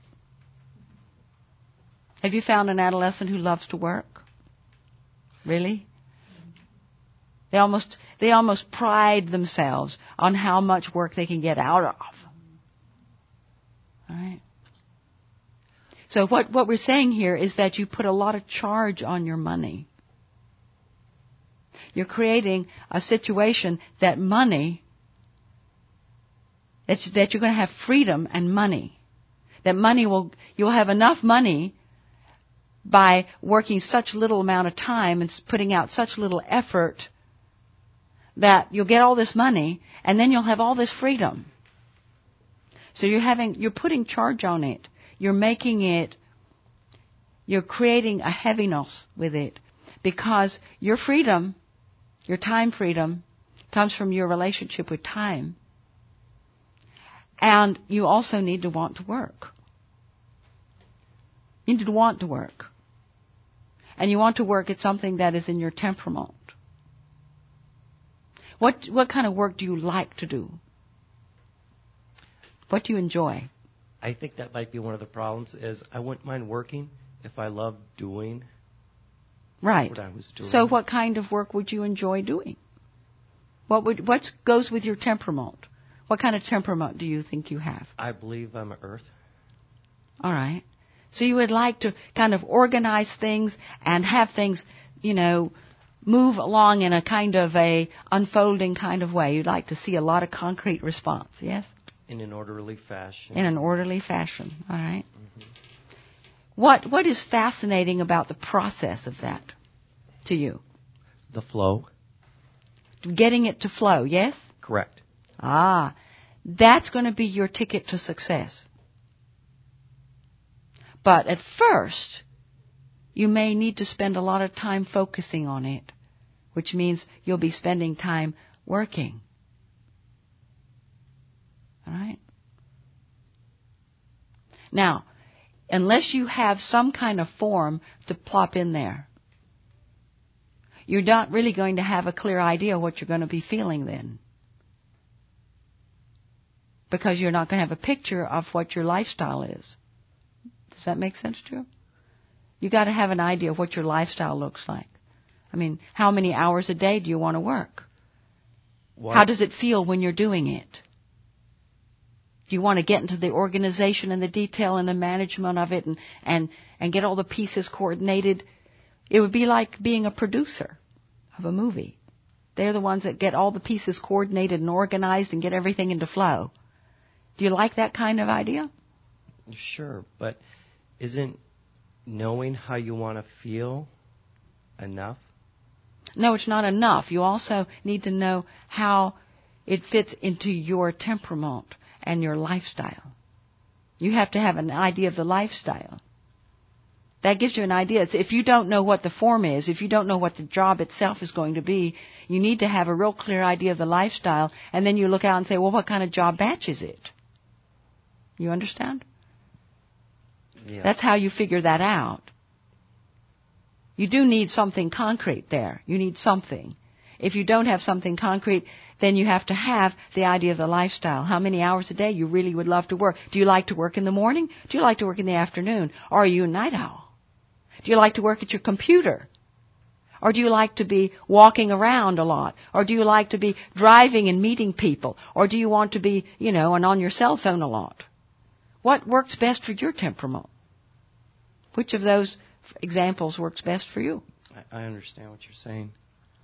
Have you found an adolescent who loves to work? Really? They almost pride themselves on how much work they can get out of. All right. So what we're saying here is that you put a lot of charge on your money. You're creating a situation that money, that you're going to have freedom and money. That you'll have enough money by working such little amount of time and putting out such little effort that you'll get all this money and then you'll have all this freedom. So you're putting charge on it. You're creating a heaviness with it because your freedom, your time freedom, comes from your relationship with time. And you also need to want to work. You need to want to work. And you want to work at something that is in your temperament. What kind of work do you like to do? What do you enjoy? I think that might be one of the problems is I wouldn't mind working if I loved doing what I was doing. So what kind of work would you enjoy doing? What goes with your temperament? What kind of temperament do you think you have? I believe I'm an earth. All right. So you would like to kind of organize things and have things, move along in a kind of a unfolding kind of way. You'd like to see a lot of concrete response, yes? In an orderly fashion. In an orderly fashion, all right. Mm-hmm. What is fascinating about the process of that to you? The flow. Getting it to flow, yes? Correct. That's going to be your ticket to success. But at first, you may need to spend a lot of time focusing on it, which means you'll be spending time working. All right? Now, unless you have some kind of form to plop in there, you're not really going to have a clear idea what you're going to be feeling then. Because you're not going to have a picture of what your lifestyle is. Does that make sense to you? You got to have an idea of what your lifestyle looks like. I mean, how many hours a day do you want to work? How does it feel when you're doing it? Do you want to get into the organization and the detail and the management of it and get all the pieces coordinated? It would be like being a producer of a movie. They're the ones that get all the pieces coordinated and organized and get everything into flow. Do you like that kind of idea? Sure, but isn't knowing how you want to feel enough? No, it's not enough. You also need to know how it fits into your temperament and your lifestyle. You have to have an idea of the lifestyle. That gives you an idea. If you don't know what the form is, if you don't know what the job itself is going to be, you need to have a real clear idea of the lifestyle, and then you look out and say, well, what kind of job batch is it? You understand? Yeah. That's how you figure that out. You do need something concrete there. You need something. If you don't have something concrete, then you have to have the idea of the lifestyle. How many hours a day you really would love to work. Do you like to work in the morning? Do you like to work in the afternoon? Or are you a night owl? Do you like to work at your computer? Or do you like to be walking around a lot? Or do you like to be driving and meeting people? Or do you want to be, and on your cell phone a lot? What works best for your temperament? Which of those examples works best for you? I understand what you're saying.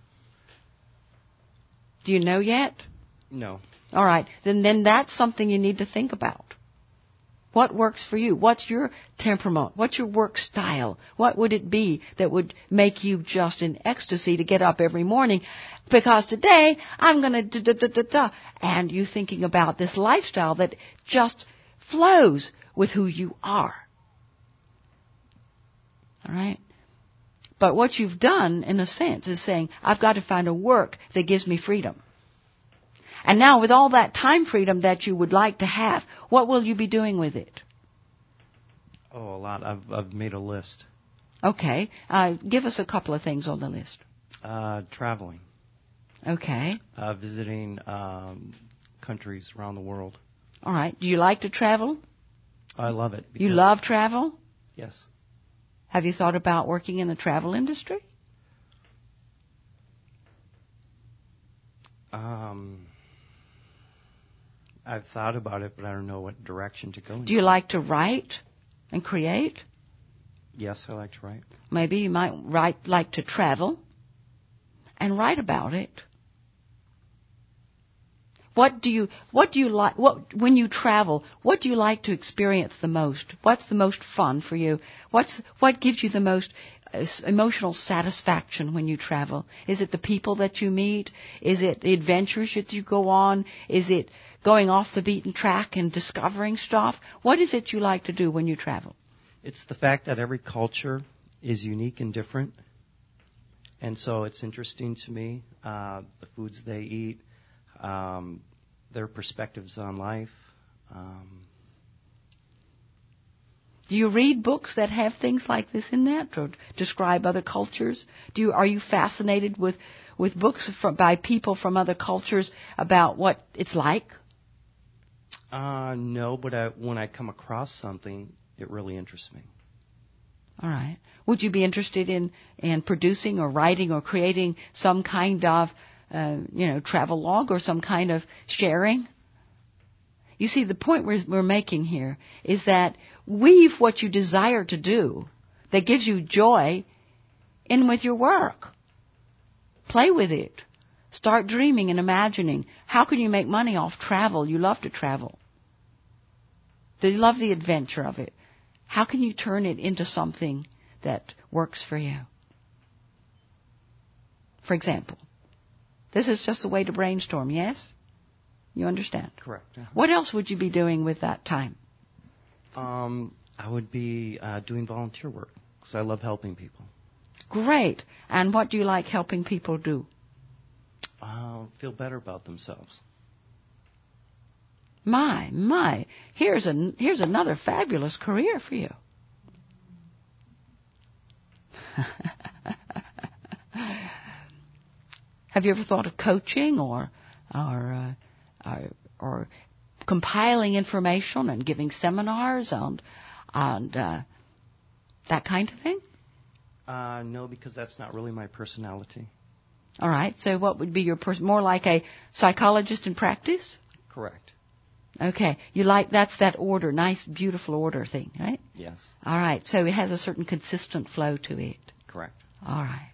Do you know yet? No. All right. Then that's something you need to think about. What works for you? What's your temperament? What's your work style? What would it be that would make you just in ecstasy to get up every morning? Because today I'm going to da-da-da-da-da. And you thinking about this lifestyle that just flows with who you are. All right? But what you've done, in a sense, is saying, I've got to find a work that gives me freedom. And now, with all that time freedom that you would like to have, what will you be doing with it? Oh, a lot. I've made a list. Okay. Give us a couple of things on the list. Traveling. Okay. Visiting countries around the world. All right. Do you like to travel? I love it. You love travel? Yes. Have you thought about working in the travel industry? I've thought about it, but I don't know what direction to go in. Do you like to write and create? Yes, I like to write. Maybe you might like to travel and write about it. What do you like? When you travel, what do you like to experience the most? What's the most fun for you? What gives you the most emotional satisfaction when you travel? Is it the people that you meet? Is it the adventures that you go on? Is it going off the beaten track and discovering stuff? What is it you like to do when you travel? It's the fact that every culture is unique and different. And so it's interesting to me, the foods they eat, their perspectives on life. Do you read books that have things like this in that, or describe other cultures? Are you fascinated with books by people from other cultures about what it's like? No, but when I come across something, it really interests me. All right. Would you be interested in producing or writing or creating some kind of travel log or some kind of sharing? You see, the point we're making here is that weave what you desire to do that gives you joy in with your work. Play with it. Start dreaming and imagining. How can you make money off travel? You love to travel. Do you love the adventure of it? How can you turn it into something that works for you? For example, this is just a way to brainstorm, yes? You understand? Correct. Uh-huh. What else would you be doing with that time? I would be doing volunteer work because I love helping people. Great. And what do you like helping people do? Feel better about themselves. My. Here's another fabulous career for you. Have you ever thought of coaching or compiling information and giving seminars and that kind of thing? No, because that's not really my personality. All right. So what would be your more like a psychologist in practice? Correct. Okay. That's that order, nice, beautiful order thing, right? Yes. All right. So it has a certain consistent flow to it. Correct. All right.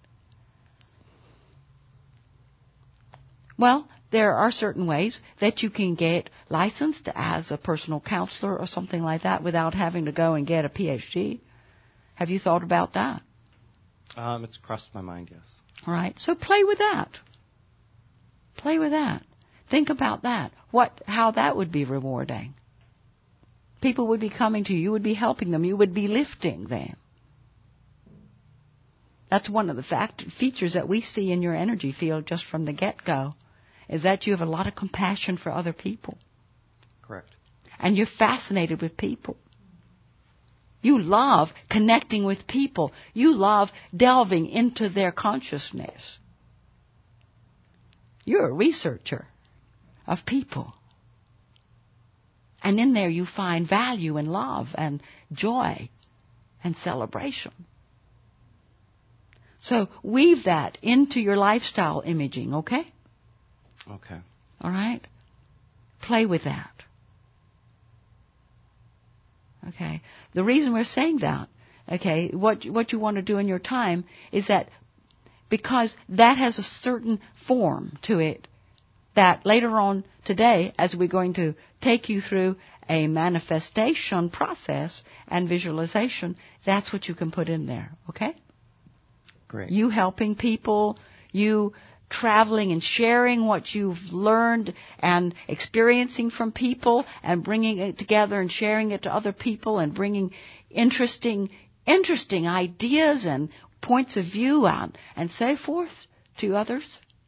Well, there are certain ways that you can get licensed as a personal counselor or something like that without having to go and get a PhD. Have you thought about that? It's crossed my mind, yes. All right. So play with that. Play with that. Think about that. How that would be rewarding. People would be coming to you. You would be helping them. You would be lifting them. That's one of the features that we see in your energy field just from the get-go, is that you have a lot of compassion for other people. Correct. And you're fascinated with people. You love connecting with people. You love delving into their consciousness. You're a researcher of people. And in there you find value and love and joy and celebration. So weave that into your lifestyle imaging, okay? Okay. All right? Play with that. Okay. The reason we're saying that, okay, what you want to do in your time is that because that has a certain form to it that later on today, as we're going to take you through a manifestation process and visualization, that's what you can put in there, okay? Great. You helping people, you traveling and sharing what you've learned and experiencing from people and bringing it together and sharing it to other people and bringing interesting ideas and points of view and so forth to others.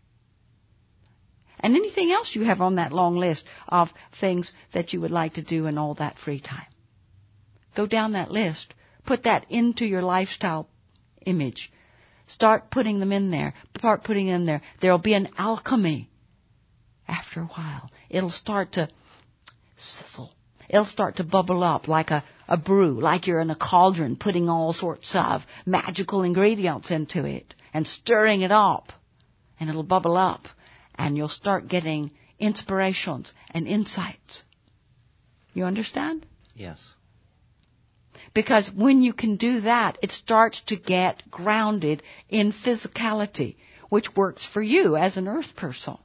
And anything else you have on that long list of things that you would like to do in all that free time. Go down that list. Put that into your lifestyle image. Start putting them in there. Start putting them in there. There'll be an alchemy after a while. It'll start to sizzle. It'll start to bubble up like a brew, like you're in a cauldron putting all sorts of magical ingredients into it and stirring it up. And it'll bubble up. And you'll start getting inspirations and insights. You understand? Yes. Because when you can do that, it starts to get grounded in physicality, which works for you as an earth person.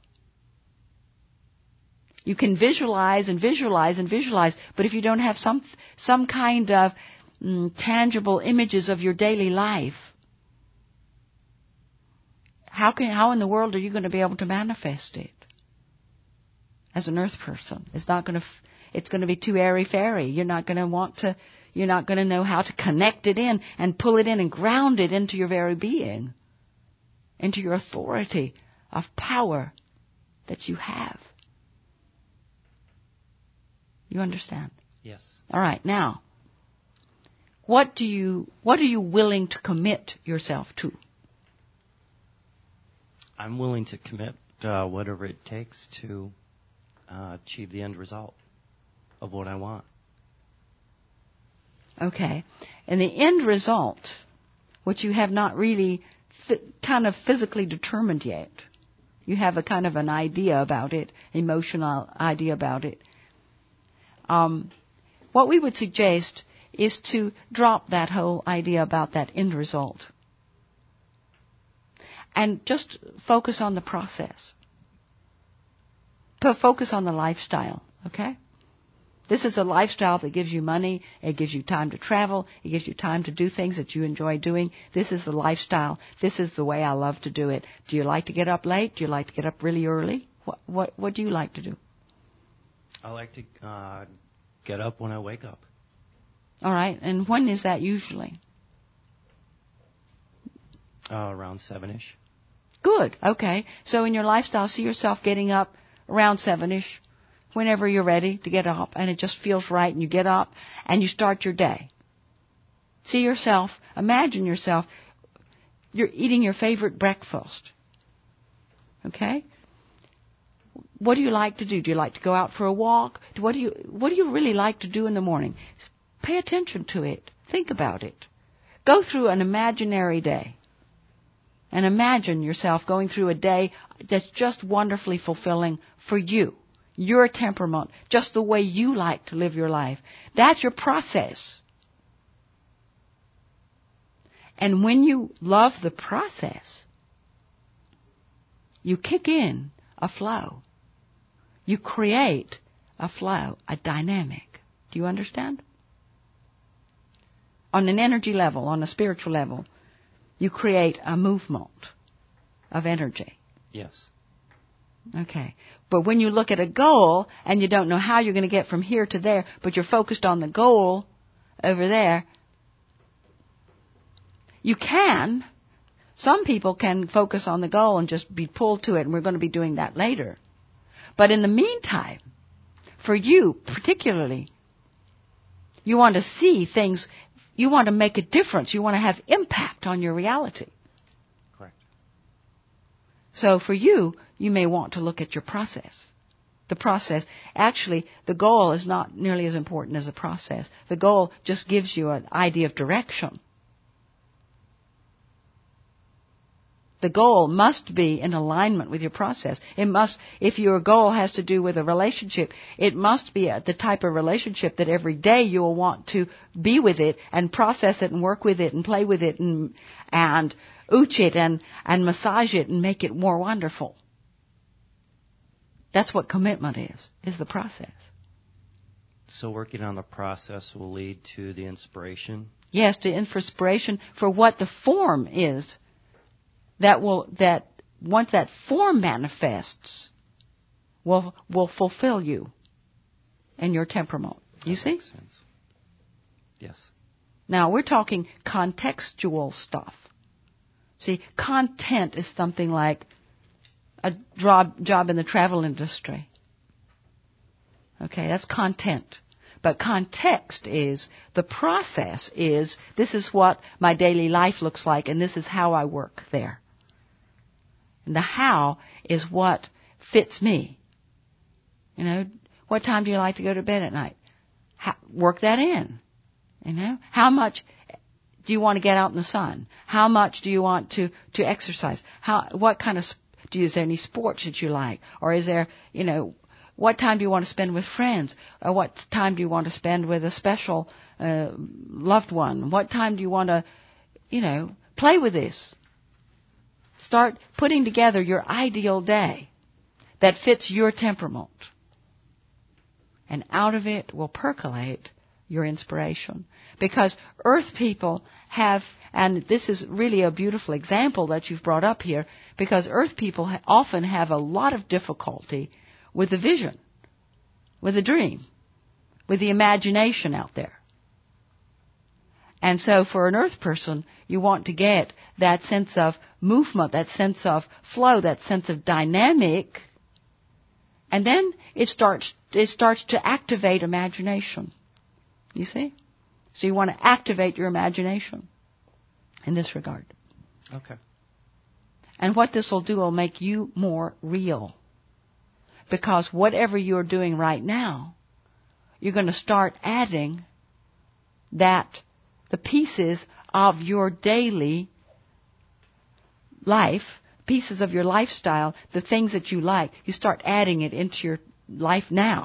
You can visualize and visualize and visualize, but if you don't have some kind of tangible images of your daily life, how in the world are you going to be able to manifest it as an earth person? It's going to be too airy-fairy. You're not going to know how to connect it in and pull it in and ground it into your very being, into your authority of power that you have. You understand? Yes. All right. Now, what are you willing to commit yourself to? I'm willing to commit whatever it takes to achieve the end result of what I want. Okay. And the end result, which you have not really kind of physically determined yet, you have a kind of an idea about it, emotional idea about it. What we would suggest is to drop that whole idea about that end result. And just focus on the process. Focus on the lifestyle, okay? This is a lifestyle that gives you money, it gives you time to travel, it gives you time to do things that you enjoy doing. This is the lifestyle. This is the way I love to do it. Do you like to get up late? Do you like to get up really early? What do you like to do? I like to get up when I wake up. All right. And when is that usually? Around 7-ish. Good. Okay. So in your lifestyle, see yourself getting up around 7-ish, whenever you're ready to get up, and it just feels right, and you get up, and you start your day. See yourself, imagine yourself, you're eating your favorite breakfast. Okay? What do you like to do? Do you like to go out for a walk? What do you really like to do in the morning? Pay attention to it. Think about it. Go through an imaginary day. And imagine yourself going through a day that's just wonderfully fulfilling for you, your temperament, just the way you like to live your life. That's your process. And when you love the process, you kick in a flow. You create a flow, a dynamic. Do you understand? On an energy level, on a spiritual level, you create a movement of energy. Yes. Okay. But when you look at a goal and you don't know how you're going to get from here to there, but you're focused on the goal over there, you can. Some people can focus on the goal and just be pulled to it, and we're going to be doing that later. But in the meantime, for you particularly, you want to see things, you want to make a difference, you want to have impact on your reality. Correct. So for you, you may want to look at your process. The process, actually, the goal is not nearly as important as the process. The goal just gives you an idea of direction. The goal must be in alignment with your process. It must, if your goal has to do with a relationship, it must be the type of relationship that every day you will want to be with it and process it and work with it and play with it and ooch it and massage it and make it more wonderful. That's what commitment is the process. So working on the process will lead to the inspiration? Yes, to inspiration for what the form is. That once that form manifests, will fulfill you and your temperament. You see? Makes sense. Yes. Now we're talking contextual stuff. See, content is something like a job in the travel industry. Okay, that's content. But context is, the process is, this is what my daily life looks like and this is how I work there. And the how is what fits me. You know, what time do you like to go to bed at night? Work that in. You know, how much do you want to get out in the sun? How much do you want to exercise? What kind of, is there any sports that you like? Or is there, you know, what time do you want to spend with friends? Or what time do you want to spend with a special loved one? What time do you want to, you know, play with this? Start putting together your ideal day that fits your temperament. And out of it will percolate your inspiration. Because earth people have, and this is really a beautiful example that you've brought up here, because earth people often have a lot of difficulty with the vision, with the dream, with the imagination out there. And so for an earth person, you want to get that sense of movement, that sense of flow, that sense of dynamic, and then it starts to activate imagination. You see? So you want to activate your imagination in this regard. Okay. And what this will do will make you more real. Because whatever you're doing right now, you're going to start adding that the pieces of your daily life, pieces of your lifestyle, the things that you like, you start adding it into your life now.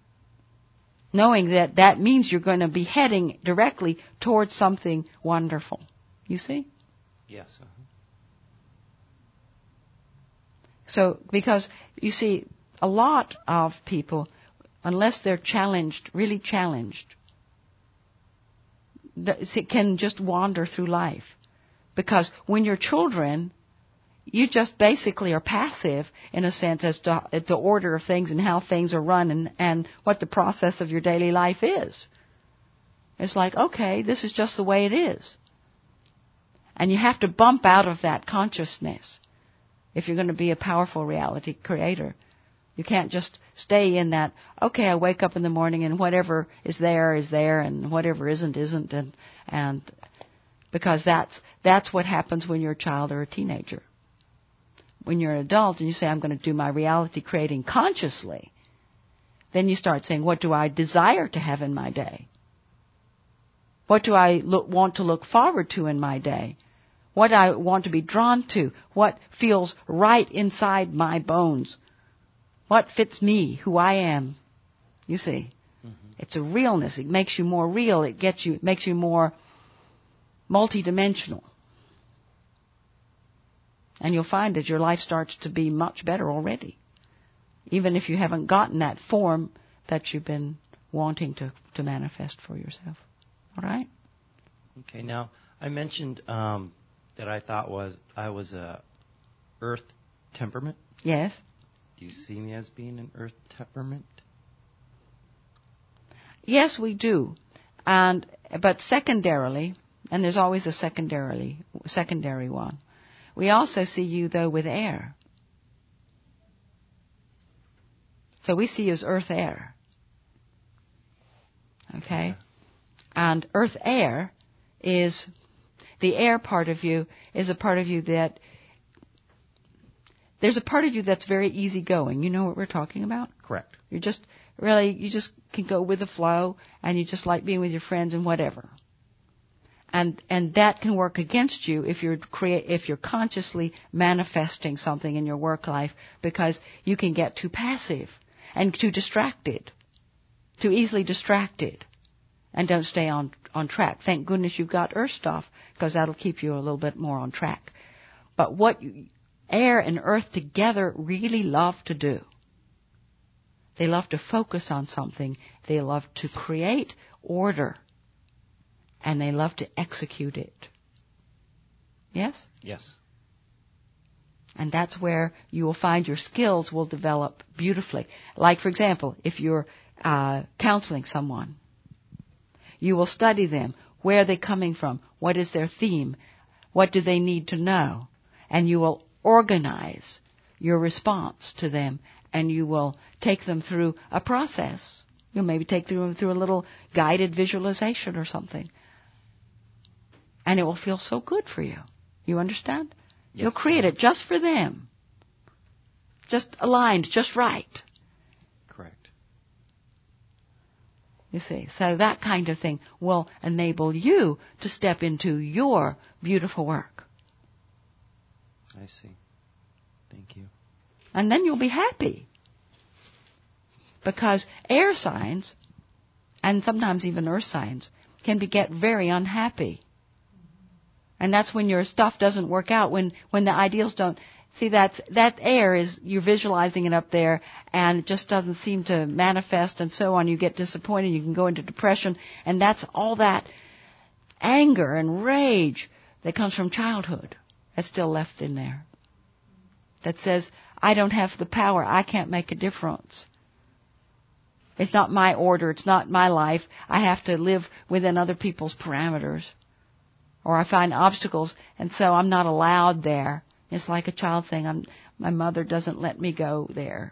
Knowing that that means you're going to be heading directly towards something wonderful. You see? Yes. So, because, you see, a lot of people, unless they're challenged, really challenged, can just wander through life. Because when you're children, you just basically are passive in a sense as to the order of things and how things are run and what the process of your daily life is. It's like, okay, this is just the way it is. And you have to bump out of that consciousness if you're going to be a powerful reality creator. You can't just stay in that, okay, I wake up in the morning and whatever is there and whatever isn't, and because that's what happens when you're a child or a teenager. When you're an adult and you say, I'm going to do my reality creating consciously, then you start saying, what do I desire to have in my day? What do I want to look forward to in my day? What I want to be drawn to? What feels right inside my bones? What fits me, who I am? You see, It's a realness. It makes you more real. It makes you more multidimensional. And you'll find that your life starts to be much better already, even if you haven't gotten that form that you've been wanting to manifest for yourself. All right? Okay, now I mentioned that I thought I was a earth temperament. Yes. Do you see me as being an earth temperament? Yes, we do. But secondarily, and there's always a secondary one, we also see you, though, with air. So we see you as earth air. Okay? And earth air is, the air part of you is a part of you that, there's a part of you that's very easygoing. You know what we're talking about? Correct. You just can go with the flow, and you just like being with your friends and whatever. And that can work against you if you're consciously manifesting something in your work life, because you can get too passive and too distracted, too easily distracted, and don't stay on track. Thank goodness you've got earth stuff, because that'll keep you a little bit more on track. But what air and earth together really love to do, they love to focus on something. They love to create order. And they love to execute it. Yes? Yes. And that's where you will find your skills will develop beautifully. Like, for example, if you're counseling someone, you will study them. Where are they coming from? What is their theme? What do they need to know? And you will organize your response to them, and you will take them through a process. You'll maybe take them through a little guided visualization or something. And it will feel so good for you. You understand? Yes. You'll create it just for them. Just aligned, just right. Correct. You see, so that kind of thing will enable you to step into your beautiful work. I see. Thank you. And then you'll be happy. Because air signs, and sometimes even earth signs, can get very unhappy. And that's when your stuff doesn't work out, when the ideals don't. See, that air is, you're visualizing it up there, and it just doesn't seem to manifest, and so on. You get disappointed, you can go into depression, and that's all that anger and rage that comes from childhood that's still left in there. That says, I don't have the power, I can't make a difference. It's not my order, it's not my life, I have to live within other people's parameters. Or I find obstacles, and so I'm not allowed there. It's like a child saying, my mother doesn't let me go there.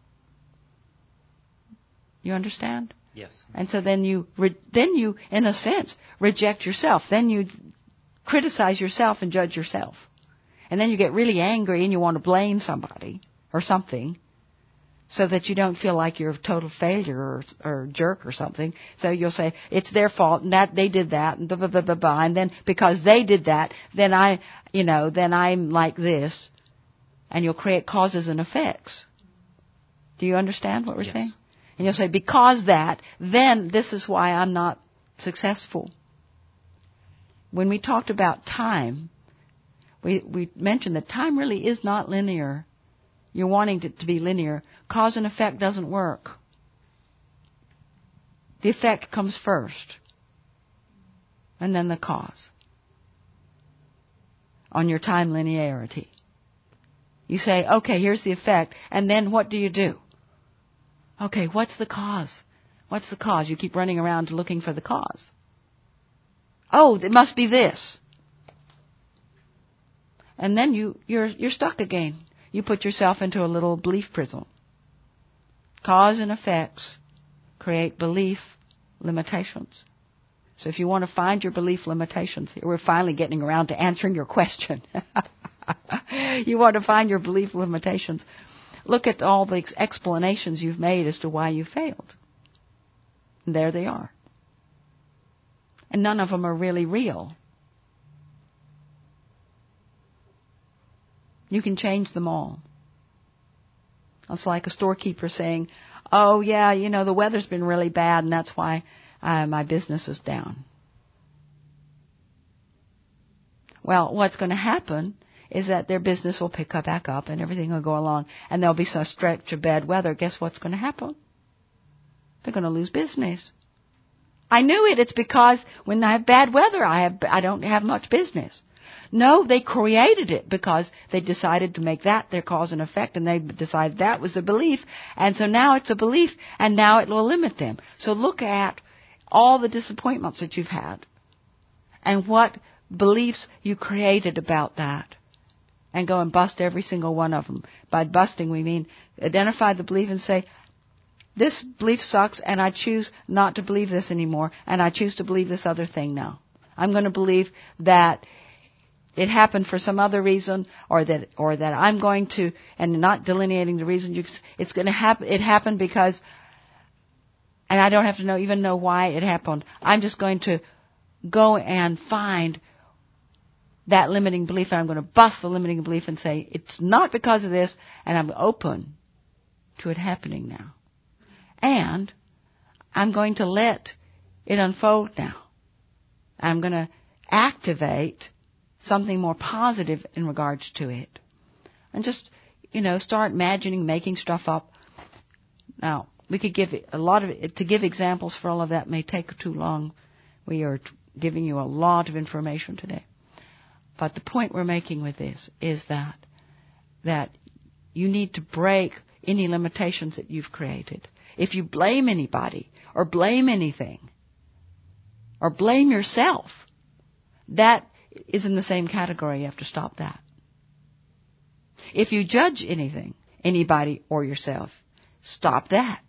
You understand? Yes. And so then you, in a sense, reject yourself. Then you criticize yourself and judge yourself. And then you get really angry and you want to blame somebody or something, so that you don't feel like you're a total failure or jerk or something. So you'll say, it's their fault, and that they did that, and blah, blah, blah, blah, blah. And then because they did that, then then I'm like this. And you'll create causes and effects. Do you understand what we're saying? And you'll say, because that, then this is why I'm not successful. When we talked about time, we mentioned that time really is not linear. You're wanting it to be linear. Cause and effect doesn't work. The effect comes first, and then the cause. On your time linearity. You say, okay, here's the effect, and then what do? Okay, what's the cause? What's the cause? You keep running around looking for the cause. Oh, it must be this. And then you're stuck again. You put yourself into a little belief prison. Cause and effects create belief limitations. So if you want to find your belief limitations, we're finally getting around to answering your question. You want to find your belief limitations. Look at all the explanations you've made as to why you failed. And there they are. And none of them are really real. You can change them all. It's like a storekeeper saying, oh, yeah, the weather's been really bad, and that's why my business is down. Well, what's going to happen is that their business will pick back up and everything will go along and there'll be some stretch of bad weather. Guess what's going to happen? They're going to lose business. I knew it. It's because when I have bad weather, I don't have much business. No, they created it because they decided to make that their cause and effect, and they decided that was the belief. And so now it's a belief, and now it will limit them. So look at all the disappointments that you've had and what beliefs you created about that, and go and bust every single one of them. By busting, we mean identify the belief and say, this belief sucks, and I choose not to believe this anymore, and I choose to believe this other thing now. I'm going to believe that it happened for some other reason, or that I'm going to, and not delineating the reason. It's going to happen. It happened because, and I don't have to even know why it happened. I'm just going to go and find that limiting belief, and I'm going to bust the limiting belief and say it's not because of this, and I'm open to it happening now. And I'm going to let it unfold now. I'm going to activate something more positive in regards to it. And just, start imagining, making stuff up. Now, we could give to give examples for all of that may take too long. We are giving you a lot of information today. But the point we're making with this is that you need to break any limitations that you've created. If you blame anybody or blame anything or blame yourself, that is in the same category. You have to stop that. If you judge anything, anybody or yourself, stop that.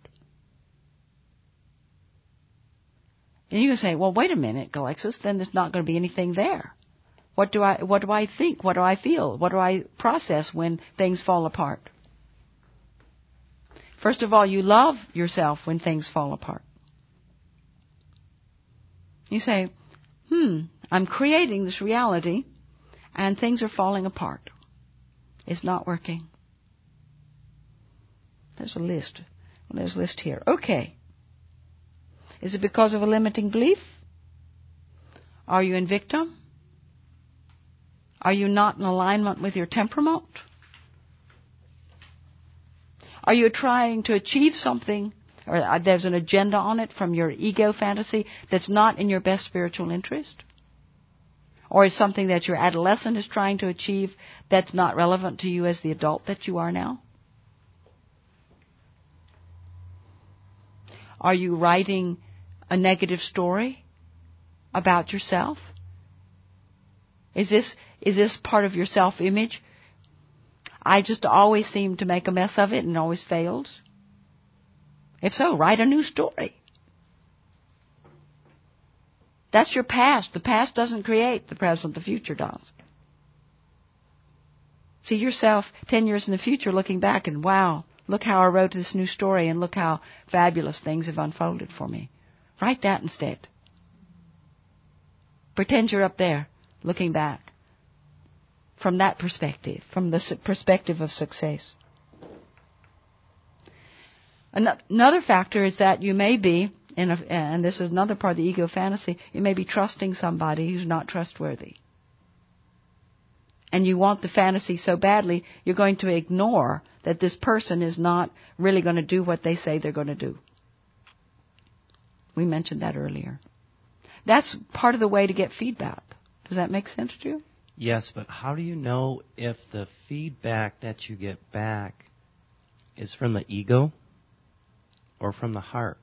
And you can say, well, wait a minute, Alexis, then there's not going to be anything there. What do I think? What do I feel? What do I process when things fall apart? First of all, you love yourself when things fall apart. You say, I'm creating this reality and things are falling apart. It's not working. There's a list. Well, there's a list here. Okay. Is it because of a limiting belief? Are you in victim? Are you not in alignment with your temperament? Are you trying to achieve something, or there's an agenda on it from your ego fantasy that's not in your best spiritual interest? Or is something that your adolescent is trying to achieve that's not relevant to you as the adult that you are now? Are you writing a negative story about yourself? Is this part of your self-image? I just always seem to make a mess of it and always fails. If so, write a new story. That's your past. The past doesn't create the present. The future does. See yourself 10 years in the future looking back and, wow, look how I wrote this new story and look how fabulous things have unfolded for me. Write that instead. Pretend you're up there looking back from that perspective, from the perspective of success. Another factor is that you may be, and this is another part of the ego fantasy, you may be trusting somebody who's not trustworthy. And you want the fantasy so badly, you're going to ignore that this person is not really going to do what they say they're going to do. We mentioned that earlier. That's part of the way to get feedback. Does that make sense to you? Yes, but how do you know if the feedback that you get back is from the ego or from the heart?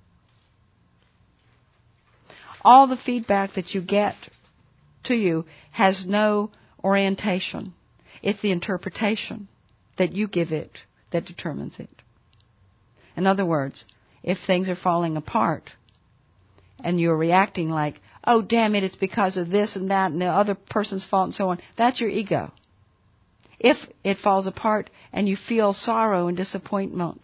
All the feedback that you get to you has no orientation. It's the interpretation that you give it that determines it. In other words, if things are falling apart and you're reacting like, oh, damn it, it's because of this and that and the other person's fault and so on, that's your ego. If it falls apart and you feel sorrow and disappointment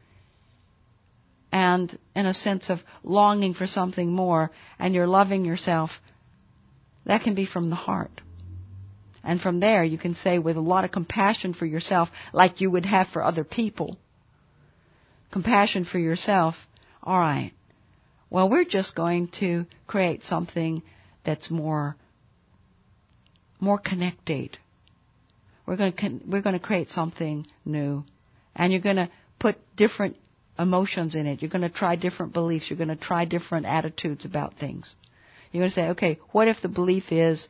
and in a sense of longing for something more and you're loving yourself, that can be from the heart. And from there you can say with a lot of compassion for yourself, like you would have for other people, compassion for yourself, all right, well, we're just going to create something that's more connected, we're going to create something new. And you're going to put different emotions in it. You're going to try different beliefs. You're going to try different attitudes about things. You're going to say, okay, what if the belief is,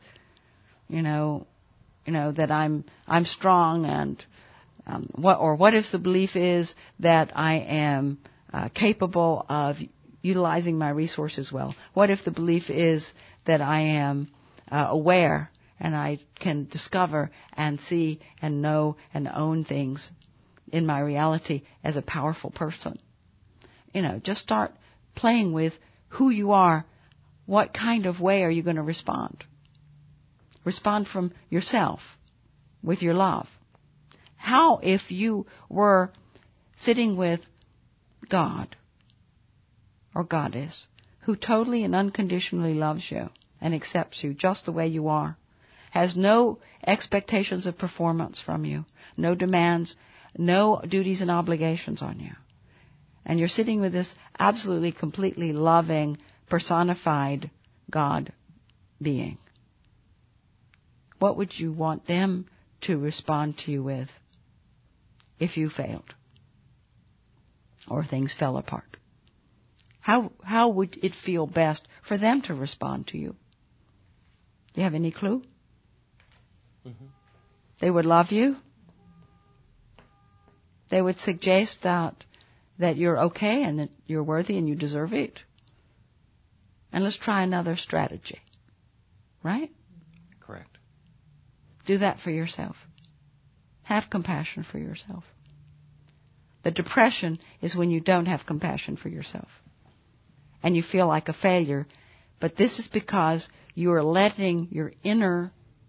that I'm strong, and what if the belief is that I am capable of utilizing my resources well? What if the belief is that I am aware and I can discover and see and know and own things in my reality as a powerful person? Just start playing with who you are. What kind of way are you going to respond? Respond from yourself, with your love. How if you were sitting with God or Goddess, who totally and unconditionally loves you and accepts you just the way you are, has no expectations of performance from you, no demands, no duties and obligations on you, and you're sitting with this absolutely, completely loving, personified God being? What would you want them to respond to you with if you failed or things fell apart? How would it feel best for them to respond to you? Do you have any clue? Mm-hmm. They would love you. They would suggest that you're okay and that you're worthy and you deserve it. And let's try another strategy. Right? Correct. Do that for yourself. Have compassion for yourself. The depression is when you don't have compassion for yourself and you feel like a failure. But this is because you are letting your inner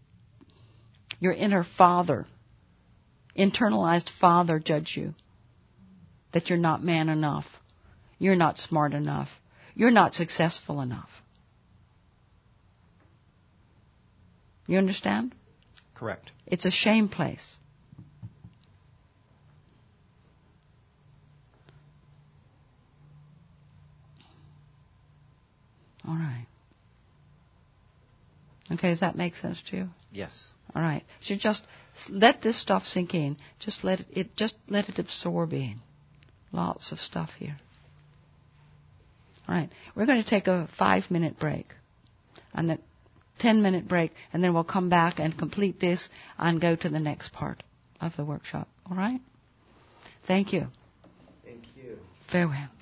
father, internalized father, judge you. That you're not man enough. You're not smart enough. You're not successful enough. You understand? Correct. It's a shame place. All right. Okay, does that make sense to you? Yes. All right. So just let this stuff sink in. Just let it absorb in. Lots of stuff here. All right. We're going to take a 5-minute break. And then 10-minute break, and then we'll come back and complete this and go to the next part of the workshop. All right? Thank you. Thank you. Farewell.